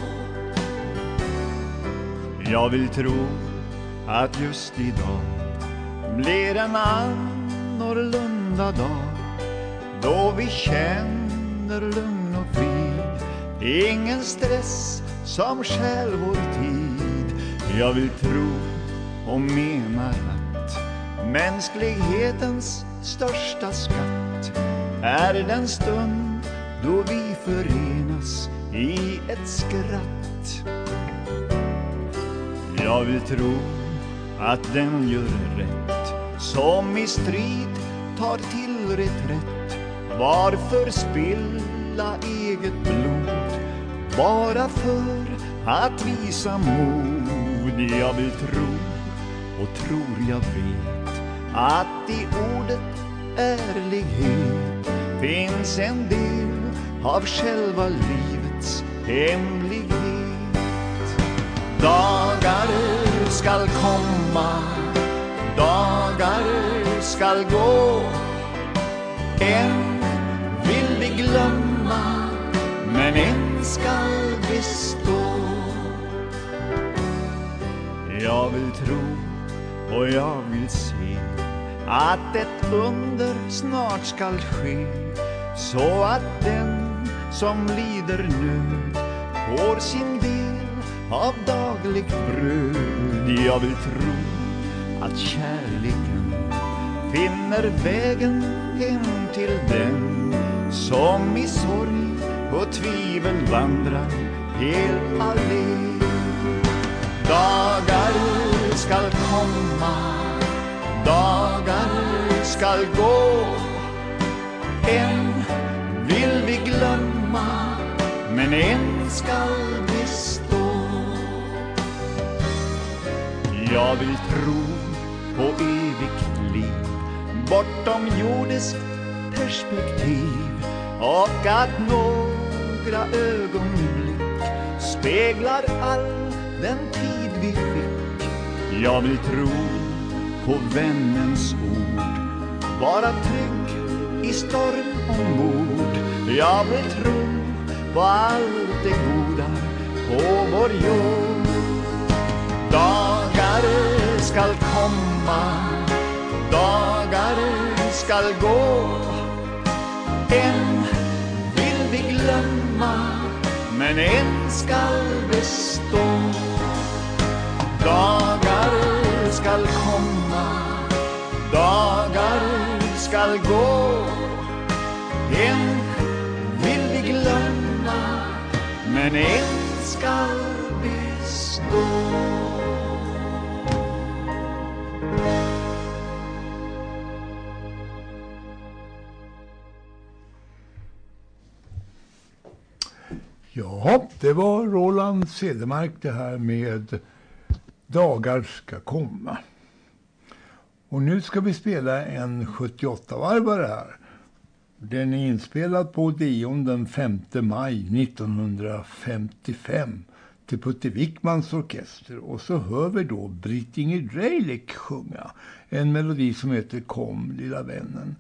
Speaker 11: Jag vill tro att just idag blir en annorlunda dag, då vi känner lugn och frid, ingen stress som stjäl vår tid. Jag vill tro och menar att mänsklighetens största skatt är den stund då vi förenas i ett skratt. Jag vill tro att den gör rätt som i strid tar till reträtt. Varför spilla eget blod bara för att visa mod? Jag vill tro och tror jag vet att i ordet ärlighet finns en del av själva livets hemlighet. Dagar skall komma, dagar skall gå. En vill vi glömma, men en skall bestå. Jag vill tro och jag vill se att ett under snart skall ske, så att den som lider nöd får sin del av dagligt bröd. Jag vill tro att kärleken finner vägen hem till den som i sorg och tvivel vandrar helt alene. Dagar skall komma, dagar skall gå. En vill vi glömma, men en skall bestå. Jag vill tro på evigt liv bortom jordens perspektiv, och att några ögonblick speglar all den tid vi fick. Jag vill tro på vännens ord, vara trygg i storm och mod. Jag vill tro på allt det goda på vår jord. Dagar skall komma, dagar skall gå. En vill vi glömma, men en skall bestå. Dagar skall komma, dagar skall gå. En vill vi glömma, men en skall bestå.
Speaker 2: Ja, det var Roland Cedermark det här med Dagar ska komma. Och nu ska vi spela en sjuttioåtta-varvare här. Den är inspelad på Odeon den femte maj nittonhundrafemtiofem till Putte Wickmans orkester. Och så hör vi då Britt-Inger Reilich sjunga en melodi som heter Kom lilla vännen.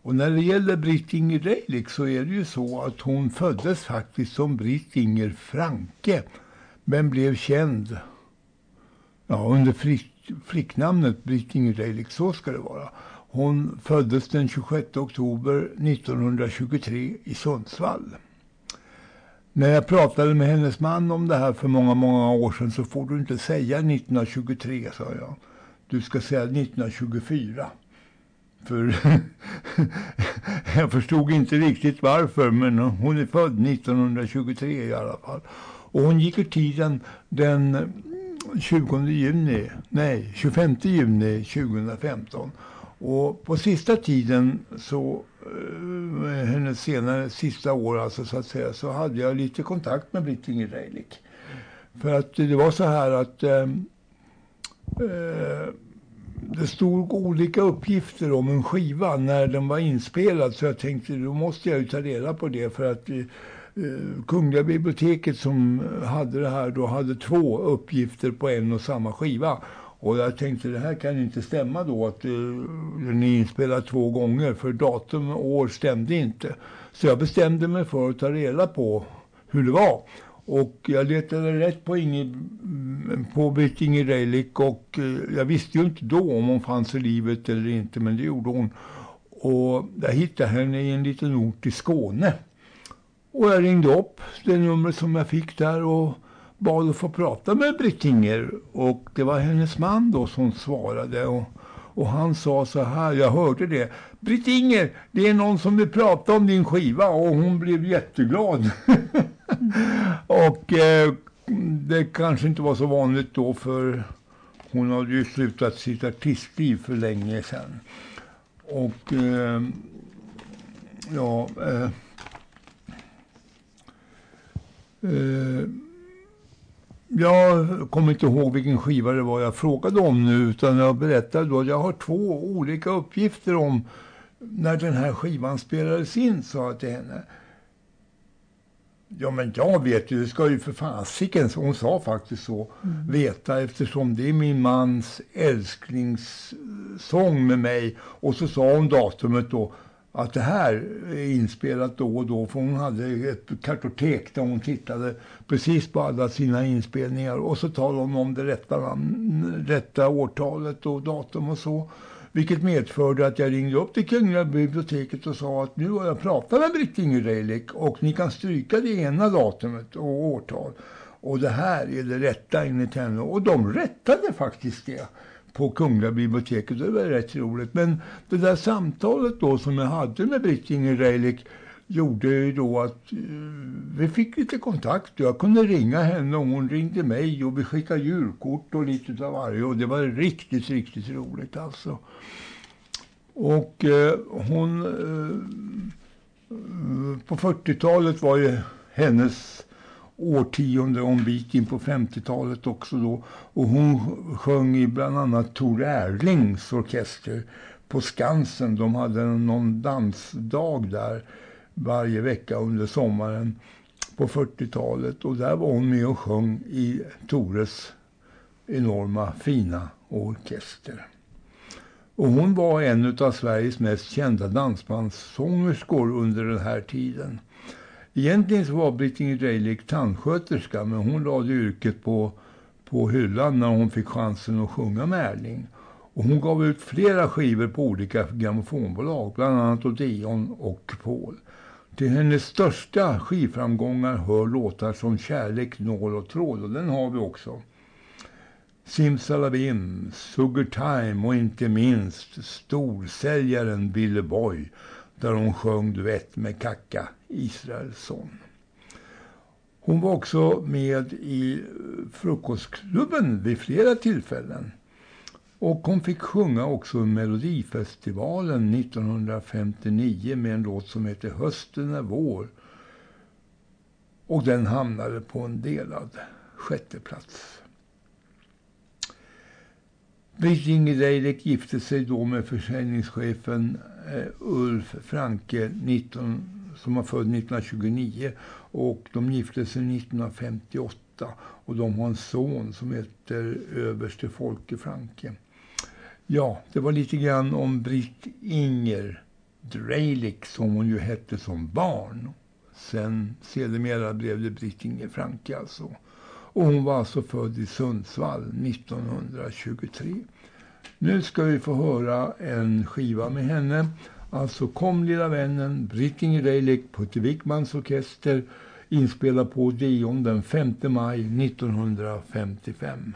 Speaker 2: Och när det gäller Britt-Inger Reilich så är det ju så att hon föddes faktiskt som Britt-Inger Franke. Men blev känd ja, under flick, flicknamnet Britt-Inger Reilich, så ska det vara. Hon föddes den tjugosjätte oktober nittonhundratjugotre i Sundsvall. När jag pratade med hennes man om det här för många, många år sedan så får du inte säga nittonhundratjugotre, sa jag. Du ska säga nittonhundratjugofyra. För jag förstod inte riktigt varför, men hon är född nittonhundratjugotre i alla fall. Och hon gick ur tiden den tjugonde juni, nej, tjugofemte juni tjugohundrafemton. Och på sista tiden så, eh, hennes senare, sista år alltså så att säga, så hade jag lite kontakt med Britt-Inger Reilich. För att det var så här att eh, eh, det stod olika uppgifter om en skiva när den var inspelad, så jag tänkte då måste jag ju ta reda på det, för att eh, Kungliga biblioteket som hade det här då hade två uppgifter på en och samma skiva. Och jag tänkte det här kan inte stämma då, att uh, den är inspelad två gånger, för datum och år stämde inte. Så jag bestämde mig för att ta reda på hur det var. Och jag letade rätt på, Inge, på Britt-Inger Reilich, och uh, jag visste ju inte då om hon fanns i livet eller inte, men det gjorde hon. Och jag hittade henne i en liten ort i Skåne. Och jag ringde upp det nummer som jag fick där och bad att få prata med Britt-Inger. Och det var hennes man då som svarade. Och, och han sa så här, jag hörde det. Britt-Inger, det är någon som vill prata om din skiva. Och hon blev jätteglad. och eh, det kanske inte var så vanligt då, för hon hade ju slutat sitt artistliv för länge sedan. Och eh, ja... Eh, Uh, jag kommer inte ihåg vilken skiva det var jag frågade om nu, utan jag berättade då att jag har två olika uppgifter om när den här skivan spelades in, sa jag till henne. Ja, men jag vet ju, det ska ju för fasiken, hon sa faktiskt så, mm. veta, eftersom det är min mans älsklingssång med mig. Och så sa hon datumet då, att det här är inspelat då och då, för hon hade ett kartotek där hon tittade precis på alla sina inspelningar, och så talade hon om det rätta, rätta årtalet och datum och så, vilket medförde att jag ringde upp till Kungliga biblioteket och sa att nu har jag pratat med Britt-Inger Reilich och ni kan stryka det ena datumet och årtal, och det här är det rätta enligt henne, och de rättade faktiskt det på Kungliga biblioteket. Det var rätt roligt. Men det där samtalet då som jag hade med Britt-Inger Reilich gjorde ju då att uh, vi fick lite kontakt. Jag kunde ringa henne och hon ringde mig, och vi skickade julkort och lite av varje, och det var riktigt, riktigt roligt alltså. Och uh, hon uh, på fyrtiotalet var ju hennes årtionde, om bit in på femtiotalet också då. Och hon sjöng i bland annat Tor Erlings orkester på Skansen. De hade någon dansdag där varje vecka under sommaren på fyrtiotalet. Och där var hon med och sjöng i Tores enorma fina orkester. Och hon var en av Sveriges mest kända dansbandssångerskor under den här tiden. Egentligen så var Britt-Inger Reilich tandsköterska, men hon lade yrket på, på hyllan när hon fick chansen att sjunga med Erling. Och hon gav ut flera skivor på olika grammofonbolag, bland annat Odeon och Paul. Till hennes största skivframgångar hör låtar som Kärlek, nål och tråd, och den har vi också. Simsalabim, Sugar Time och inte minst storsäljaren Billy Boy, där hon sjöng duett med Kaka Israelsson. Hon var också med i Frukostklubben vid flera tillfällen. Och hon fick sjunga också Melodifestivalen nittonhundrafemtionio med en låt som heter Hösten är vår. Och den hamnade på en delad sjätte plats. Britt-Inger Reilich gifte sig då med försäljningschefen eh, Ulf Franke nitton, som var född nittonhundratjugonio, och de gifte sig nittonhundrafemtioåtta, och de har en son som heter överste Folke Franke. Ja, det var lite grann om Britt-Inger Dreilick, som hon ju hette som barn. Sen sedermera blev det Britt Inger Franke alltså. Och hon var alltså född i Sundsvall nittonhundratjugotre. Nu ska vi få höra en skiva med henne. Alltså Kom lilla vännen, Britt Inger Dreilick, Putte Wickmans orkester, inspelad på Dion den femte maj nittonhundrafemtiofem.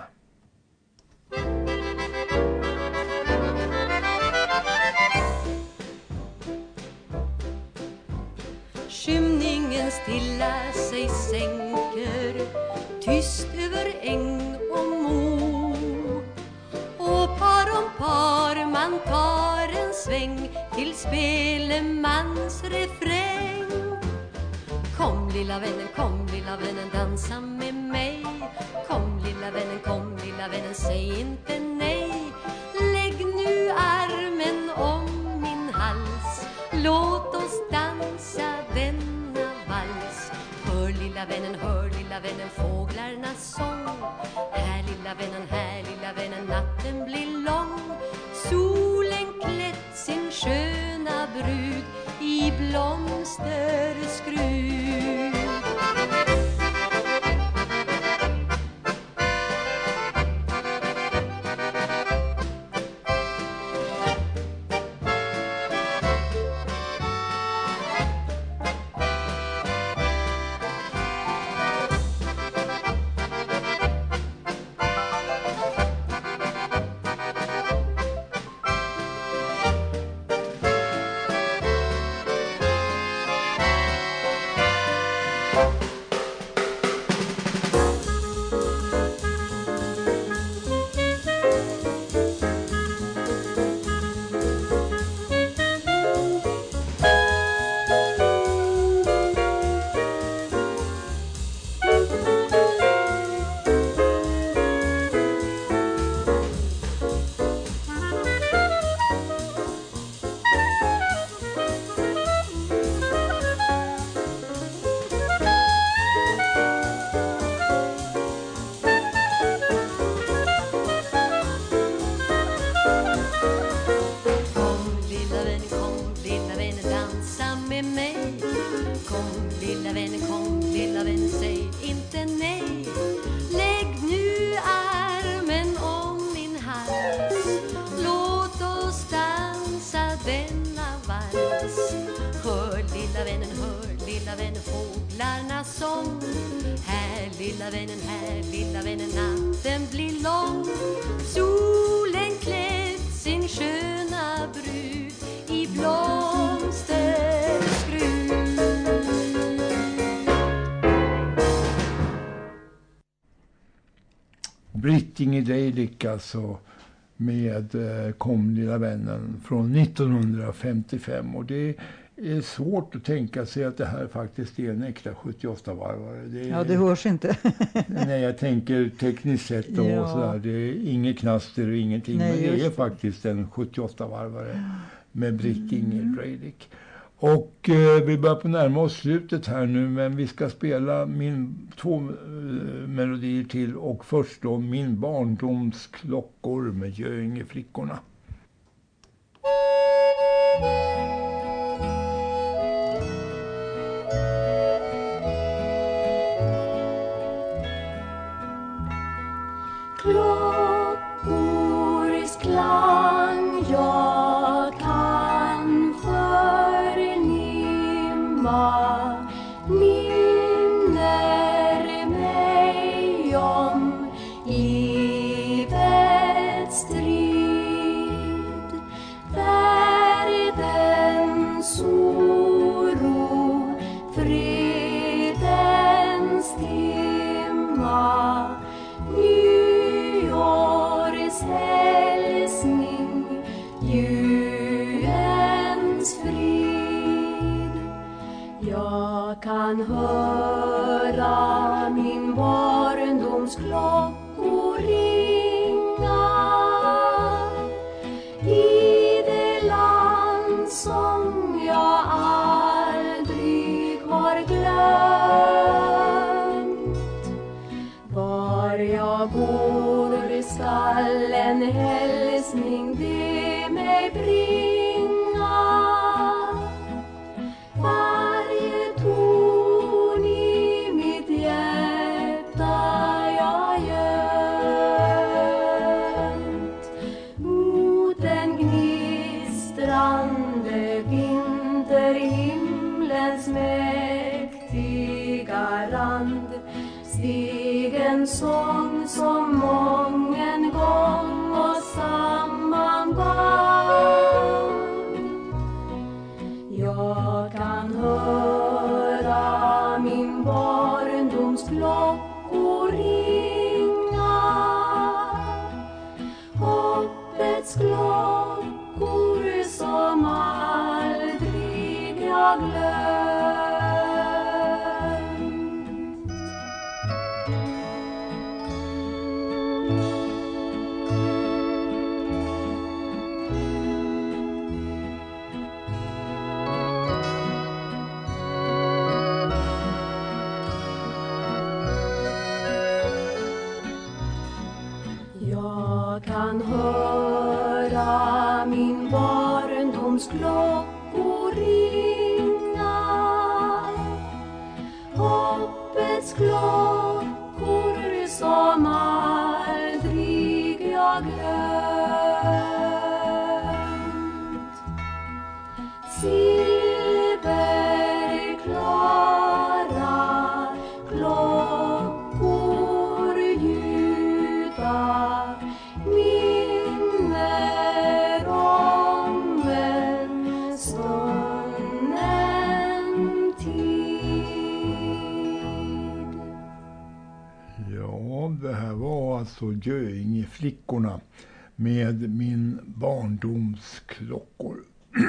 Speaker 12: Skymningen stilla sig sänker, tyst över äng och mo. Och par om par man tar en sväng till spelemans refräng. Kom lilla vännen, kom lilla vännen, dansa med mig. Kom lilla vännen, kom lilla vännen, säg inte nej. Lägg nu armen om min hals, låt oss dansa denna vals. Hör lilla vännen, hör lilla vännen, fåglarnas sång. Här lilla vännen, här lilla vännen, natten blir lång. Solen klätt sin sköna brud i blomsterskrud.
Speaker 2: Britt Inger Dreilick alltså med eh, Kom lilla vännen från nittonhundrafemtiofem, och det är svårt att tänka sig att det här faktiskt är en äkta sjuttioåtta-varvare. Det är,
Speaker 3: ja, det hörs inte.
Speaker 2: Nej, jag tänker tekniskt sett och ja. sådär, det är inget knaster och ingenting, nej, men det är faktiskt en sjuttioåtta-varvare med Britt Inger Dreilick. Och eh, vi börjar på närma oss slutet här nu, men vi ska spela min två eh, melodier till, och först då Min barndoms klockor med Göingeflickorna.
Speaker 9: Klockors klang jag kan förnimma, minner mig om livets strid. Världens oro, fredens timma, nyårs hälsning, julens frid. Jag kan höra min barndoms klockor ringa i det land som jag aldrig har glömt. Var jag bor skall en hälsning det mig bringa.
Speaker 12: Stigens mäktiga rand steg en sång som mången gång och sammanband. Jag kan höra min barndoms klockor ringa, hoppets klockor som aldrig jag glömt. Jag kan höra min barndoms klockor ringa, hoppets klockor som aldrig jag glömt. Silverklara klockor ljuda minner om en svunnen tid.
Speaker 2: Ja, det här var alltså Göingeflickorna med Min barndoms klockor.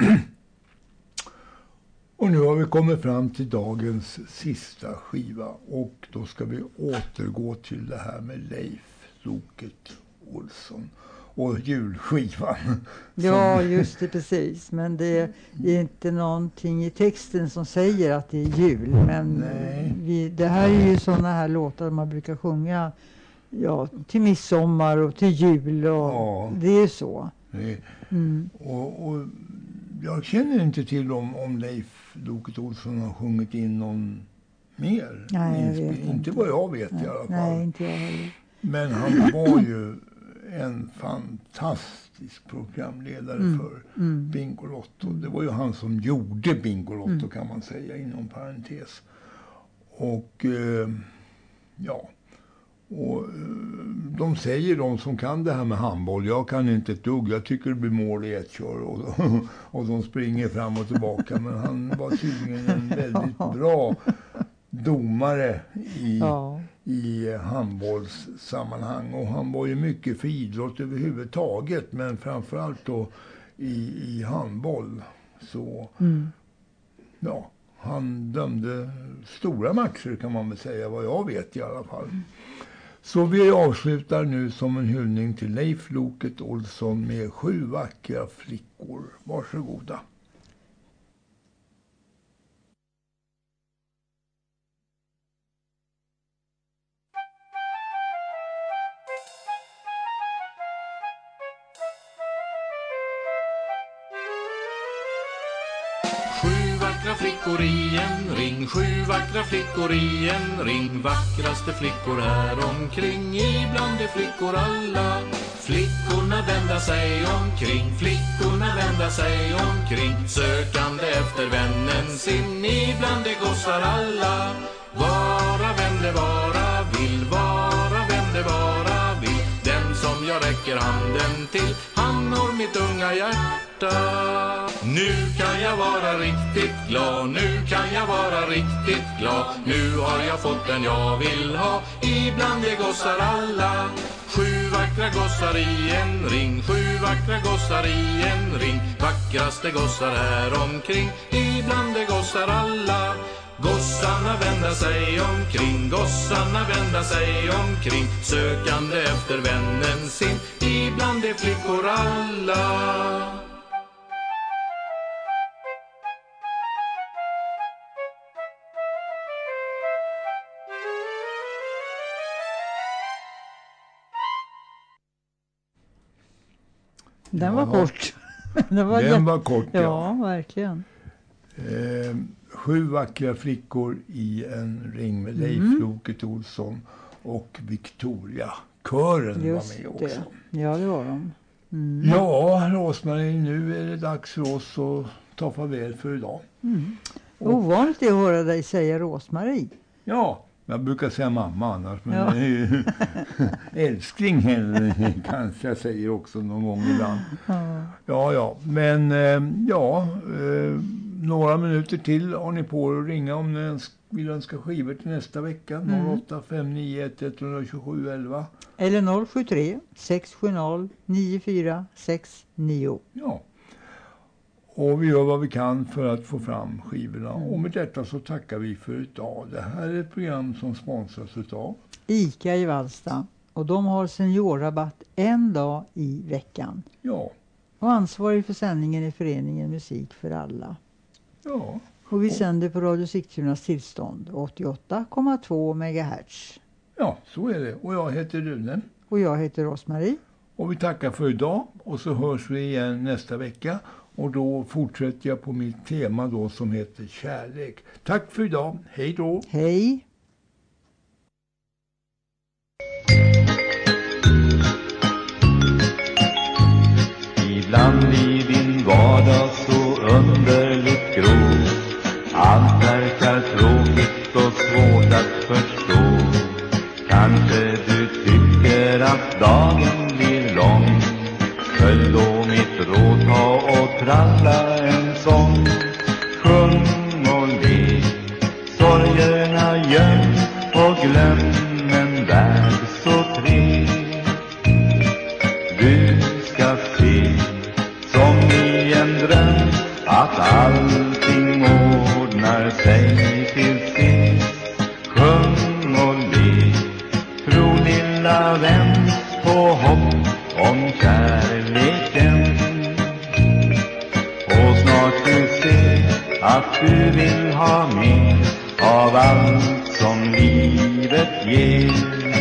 Speaker 2: Och nu har vi kommit fram till dagens sista skiva och då ska vi återgå till det här med Leif Loket Olsson och julskivan.
Speaker 3: Ja, just det, precis. Men det är inte någonting i texten som säger att det är jul. Men vi, det här är ju sådana här låtar man brukar sjunga ja, till midsommar och till jul. Och ja. Det är så.
Speaker 2: Det,
Speaker 3: mm.
Speaker 2: och, och jag känner inte till om, om Leif Loket Olsson har sjungit in någon mer.
Speaker 3: Nej, jag vet
Speaker 2: inte.
Speaker 3: inte.
Speaker 2: Vad jag vet
Speaker 3: Nej.
Speaker 2: i alla fall.
Speaker 3: Nej, inte jag heller.
Speaker 2: Men han var ju en fantastisk programledare
Speaker 3: Mm.
Speaker 2: för
Speaker 3: Mm.
Speaker 2: Bingolotto. Det var ju han som gjorde Bingolotto mm. kan man säga inom parentes. Och eh, ja, och eh, de säger de som kan det här med handboll, jag kan inte ett dugg, jag tycker det blir mål i ett kör och, och de springer fram och tillbaka. Men han var tydligen en väldigt bra domare i, ja. i handbollssammanhang. Och han var ju mycket för idrott överhuvudtaget, men framförallt då i, i handboll. Så
Speaker 3: mm.
Speaker 2: ja, han dömde stora matcher kan man väl säga, vad jag vet i alla fall. Mm. Så vi avslutar nu som en hyllning till Leif Loket Olsson med Sju vackra flickor. Varsågoda.
Speaker 4: Vackra flickor i en ring, sju vackra flickor i en ring, vackraste flickor här omkring, ibland är flickor alla. Flickorna vända sig omkring, flickorna vända sig omkring, sökande efter vännen sin, ibland är gossar alla. Vara vem det vara vill, vara vem det vara vill, den som jag räcker handen till, han når mitt unga hjärta. Nu kan jag vara riktigt glad, nu kan jag vara riktigt glad, nu har jag fått den jag vill ha, ibland är gossar alla. Sju vackra gossar i en ring, sju vackra gossar i en ring, vackraste gossar här omkring, ibland är gossar alla. Gossarna vända sig omkring, gossarna vända sig omkring, sökande efter vännen sin, ibland är flickor alla.
Speaker 3: Den var
Speaker 2: Jaha.
Speaker 3: kort. Den var,
Speaker 2: Den var kort, ja.
Speaker 3: Ja, verkligen.
Speaker 2: Eh, sju vackra flickor i en ring med Leif
Speaker 3: Mm.
Speaker 2: Loket Olsson och Victoria. Kören
Speaker 3: Just
Speaker 2: var med också.
Speaker 3: det. Ja, det var de. Mm.
Speaker 2: Ja, Rosmarie, nu är det dags för oss att ta farväl för idag.
Speaker 3: Mm. Ovanligt är att höra dig säga Rosmarie.
Speaker 2: Ja, jag brukar säga mamma annars. Men
Speaker 3: Ja.
Speaker 2: det är ju älskling heller, kanske jag säger också någon gång ibland.
Speaker 3: Ja.
Speaker 2: Ja, ja. Men eh, ja, eh, några minuter till har ni på er att ringa om ni öns- vill önska skivor till nästa vecka.
Speaker 3: Mm.
Speaker 2: noll åtta fem nio ett ett sju sju elva.
Speaker 3: Eller noll sju tre sex sju noll nio fyra sex nio.
Speaker 2: Ja. Och vi gör vad vi kan för att få fram skivorna.
Speaker 3: Mm.
Speaker 2: Och med detta så tackar vi för idag. Det här är ett program som sponsras utav
Speaker 3: Ica i Vallsta. Och de har seniorrabatt en dag i veckan.
Speaker 2: Ja.
Speaker 3: Och ansvarig för sändningen är föreningen Musik för alla.
Speaker 2: Ja.
Speaker 3: Och vi sänder på Radio Sigtunas tillstånd åttioåtta komma två megahertz.
Speaker 2: Ja, så är det. Och jag heter Rune.
Speaker 3: Och jag heter Rosmarie.
Speaker 2: Och vi tackar för idag. Och så hörs vi igen nästa vecka. Och då fortsätter jag på mitt tema då som heter kärlek. Tack för idag. Hej då.
Speaker 3: Hej.
Speaker 1: Ibland i din vardag så underligt grå. Allt verkar tråkigt och svårt att förstå. Kanske du tycker att dagen blir lång. Följ då mitt råd, ta och tralla en sång. Sjung och le, sorgerna göm och glöm en värld så trevlig. Du ska se som i en dröm att allting ordnar sig till sist. Sjung och le, tro lilla vän på hopp om kärleken. Och snart du ser att du vill ha mer av allt som livet ger.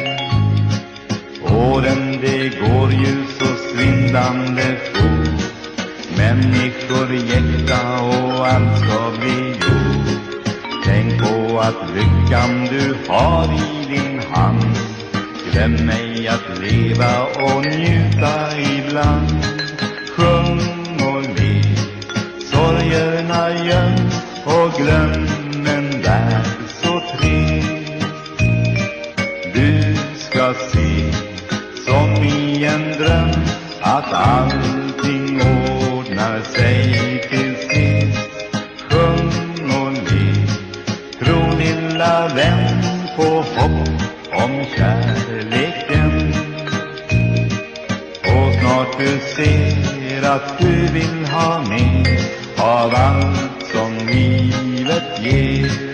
Speaker 1: Åren det går ju så svindlande fort. Människor jäkta och allt ska bli gjort. Tänk på att lyckan du har i din hand. Glöm mig att leva och njuta ibland. Sjung och le, sorgerna göm och glöm en värld så trevlig. Du ska se som i en dröm att allting ordnar sig till sist. Sjung och le, tro lilla vän på hopp om kärleken. Och snart du ser att du vill ha mer av allt som livet ger.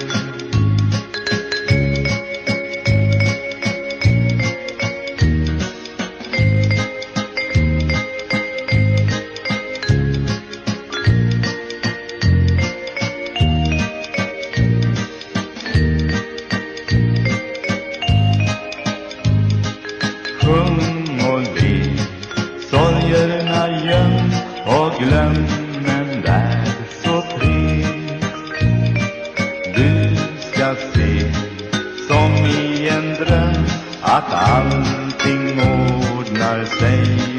Speaker 1: Glöm en värld så trevlig. Du ska se som i en dröm att allting ordnar sig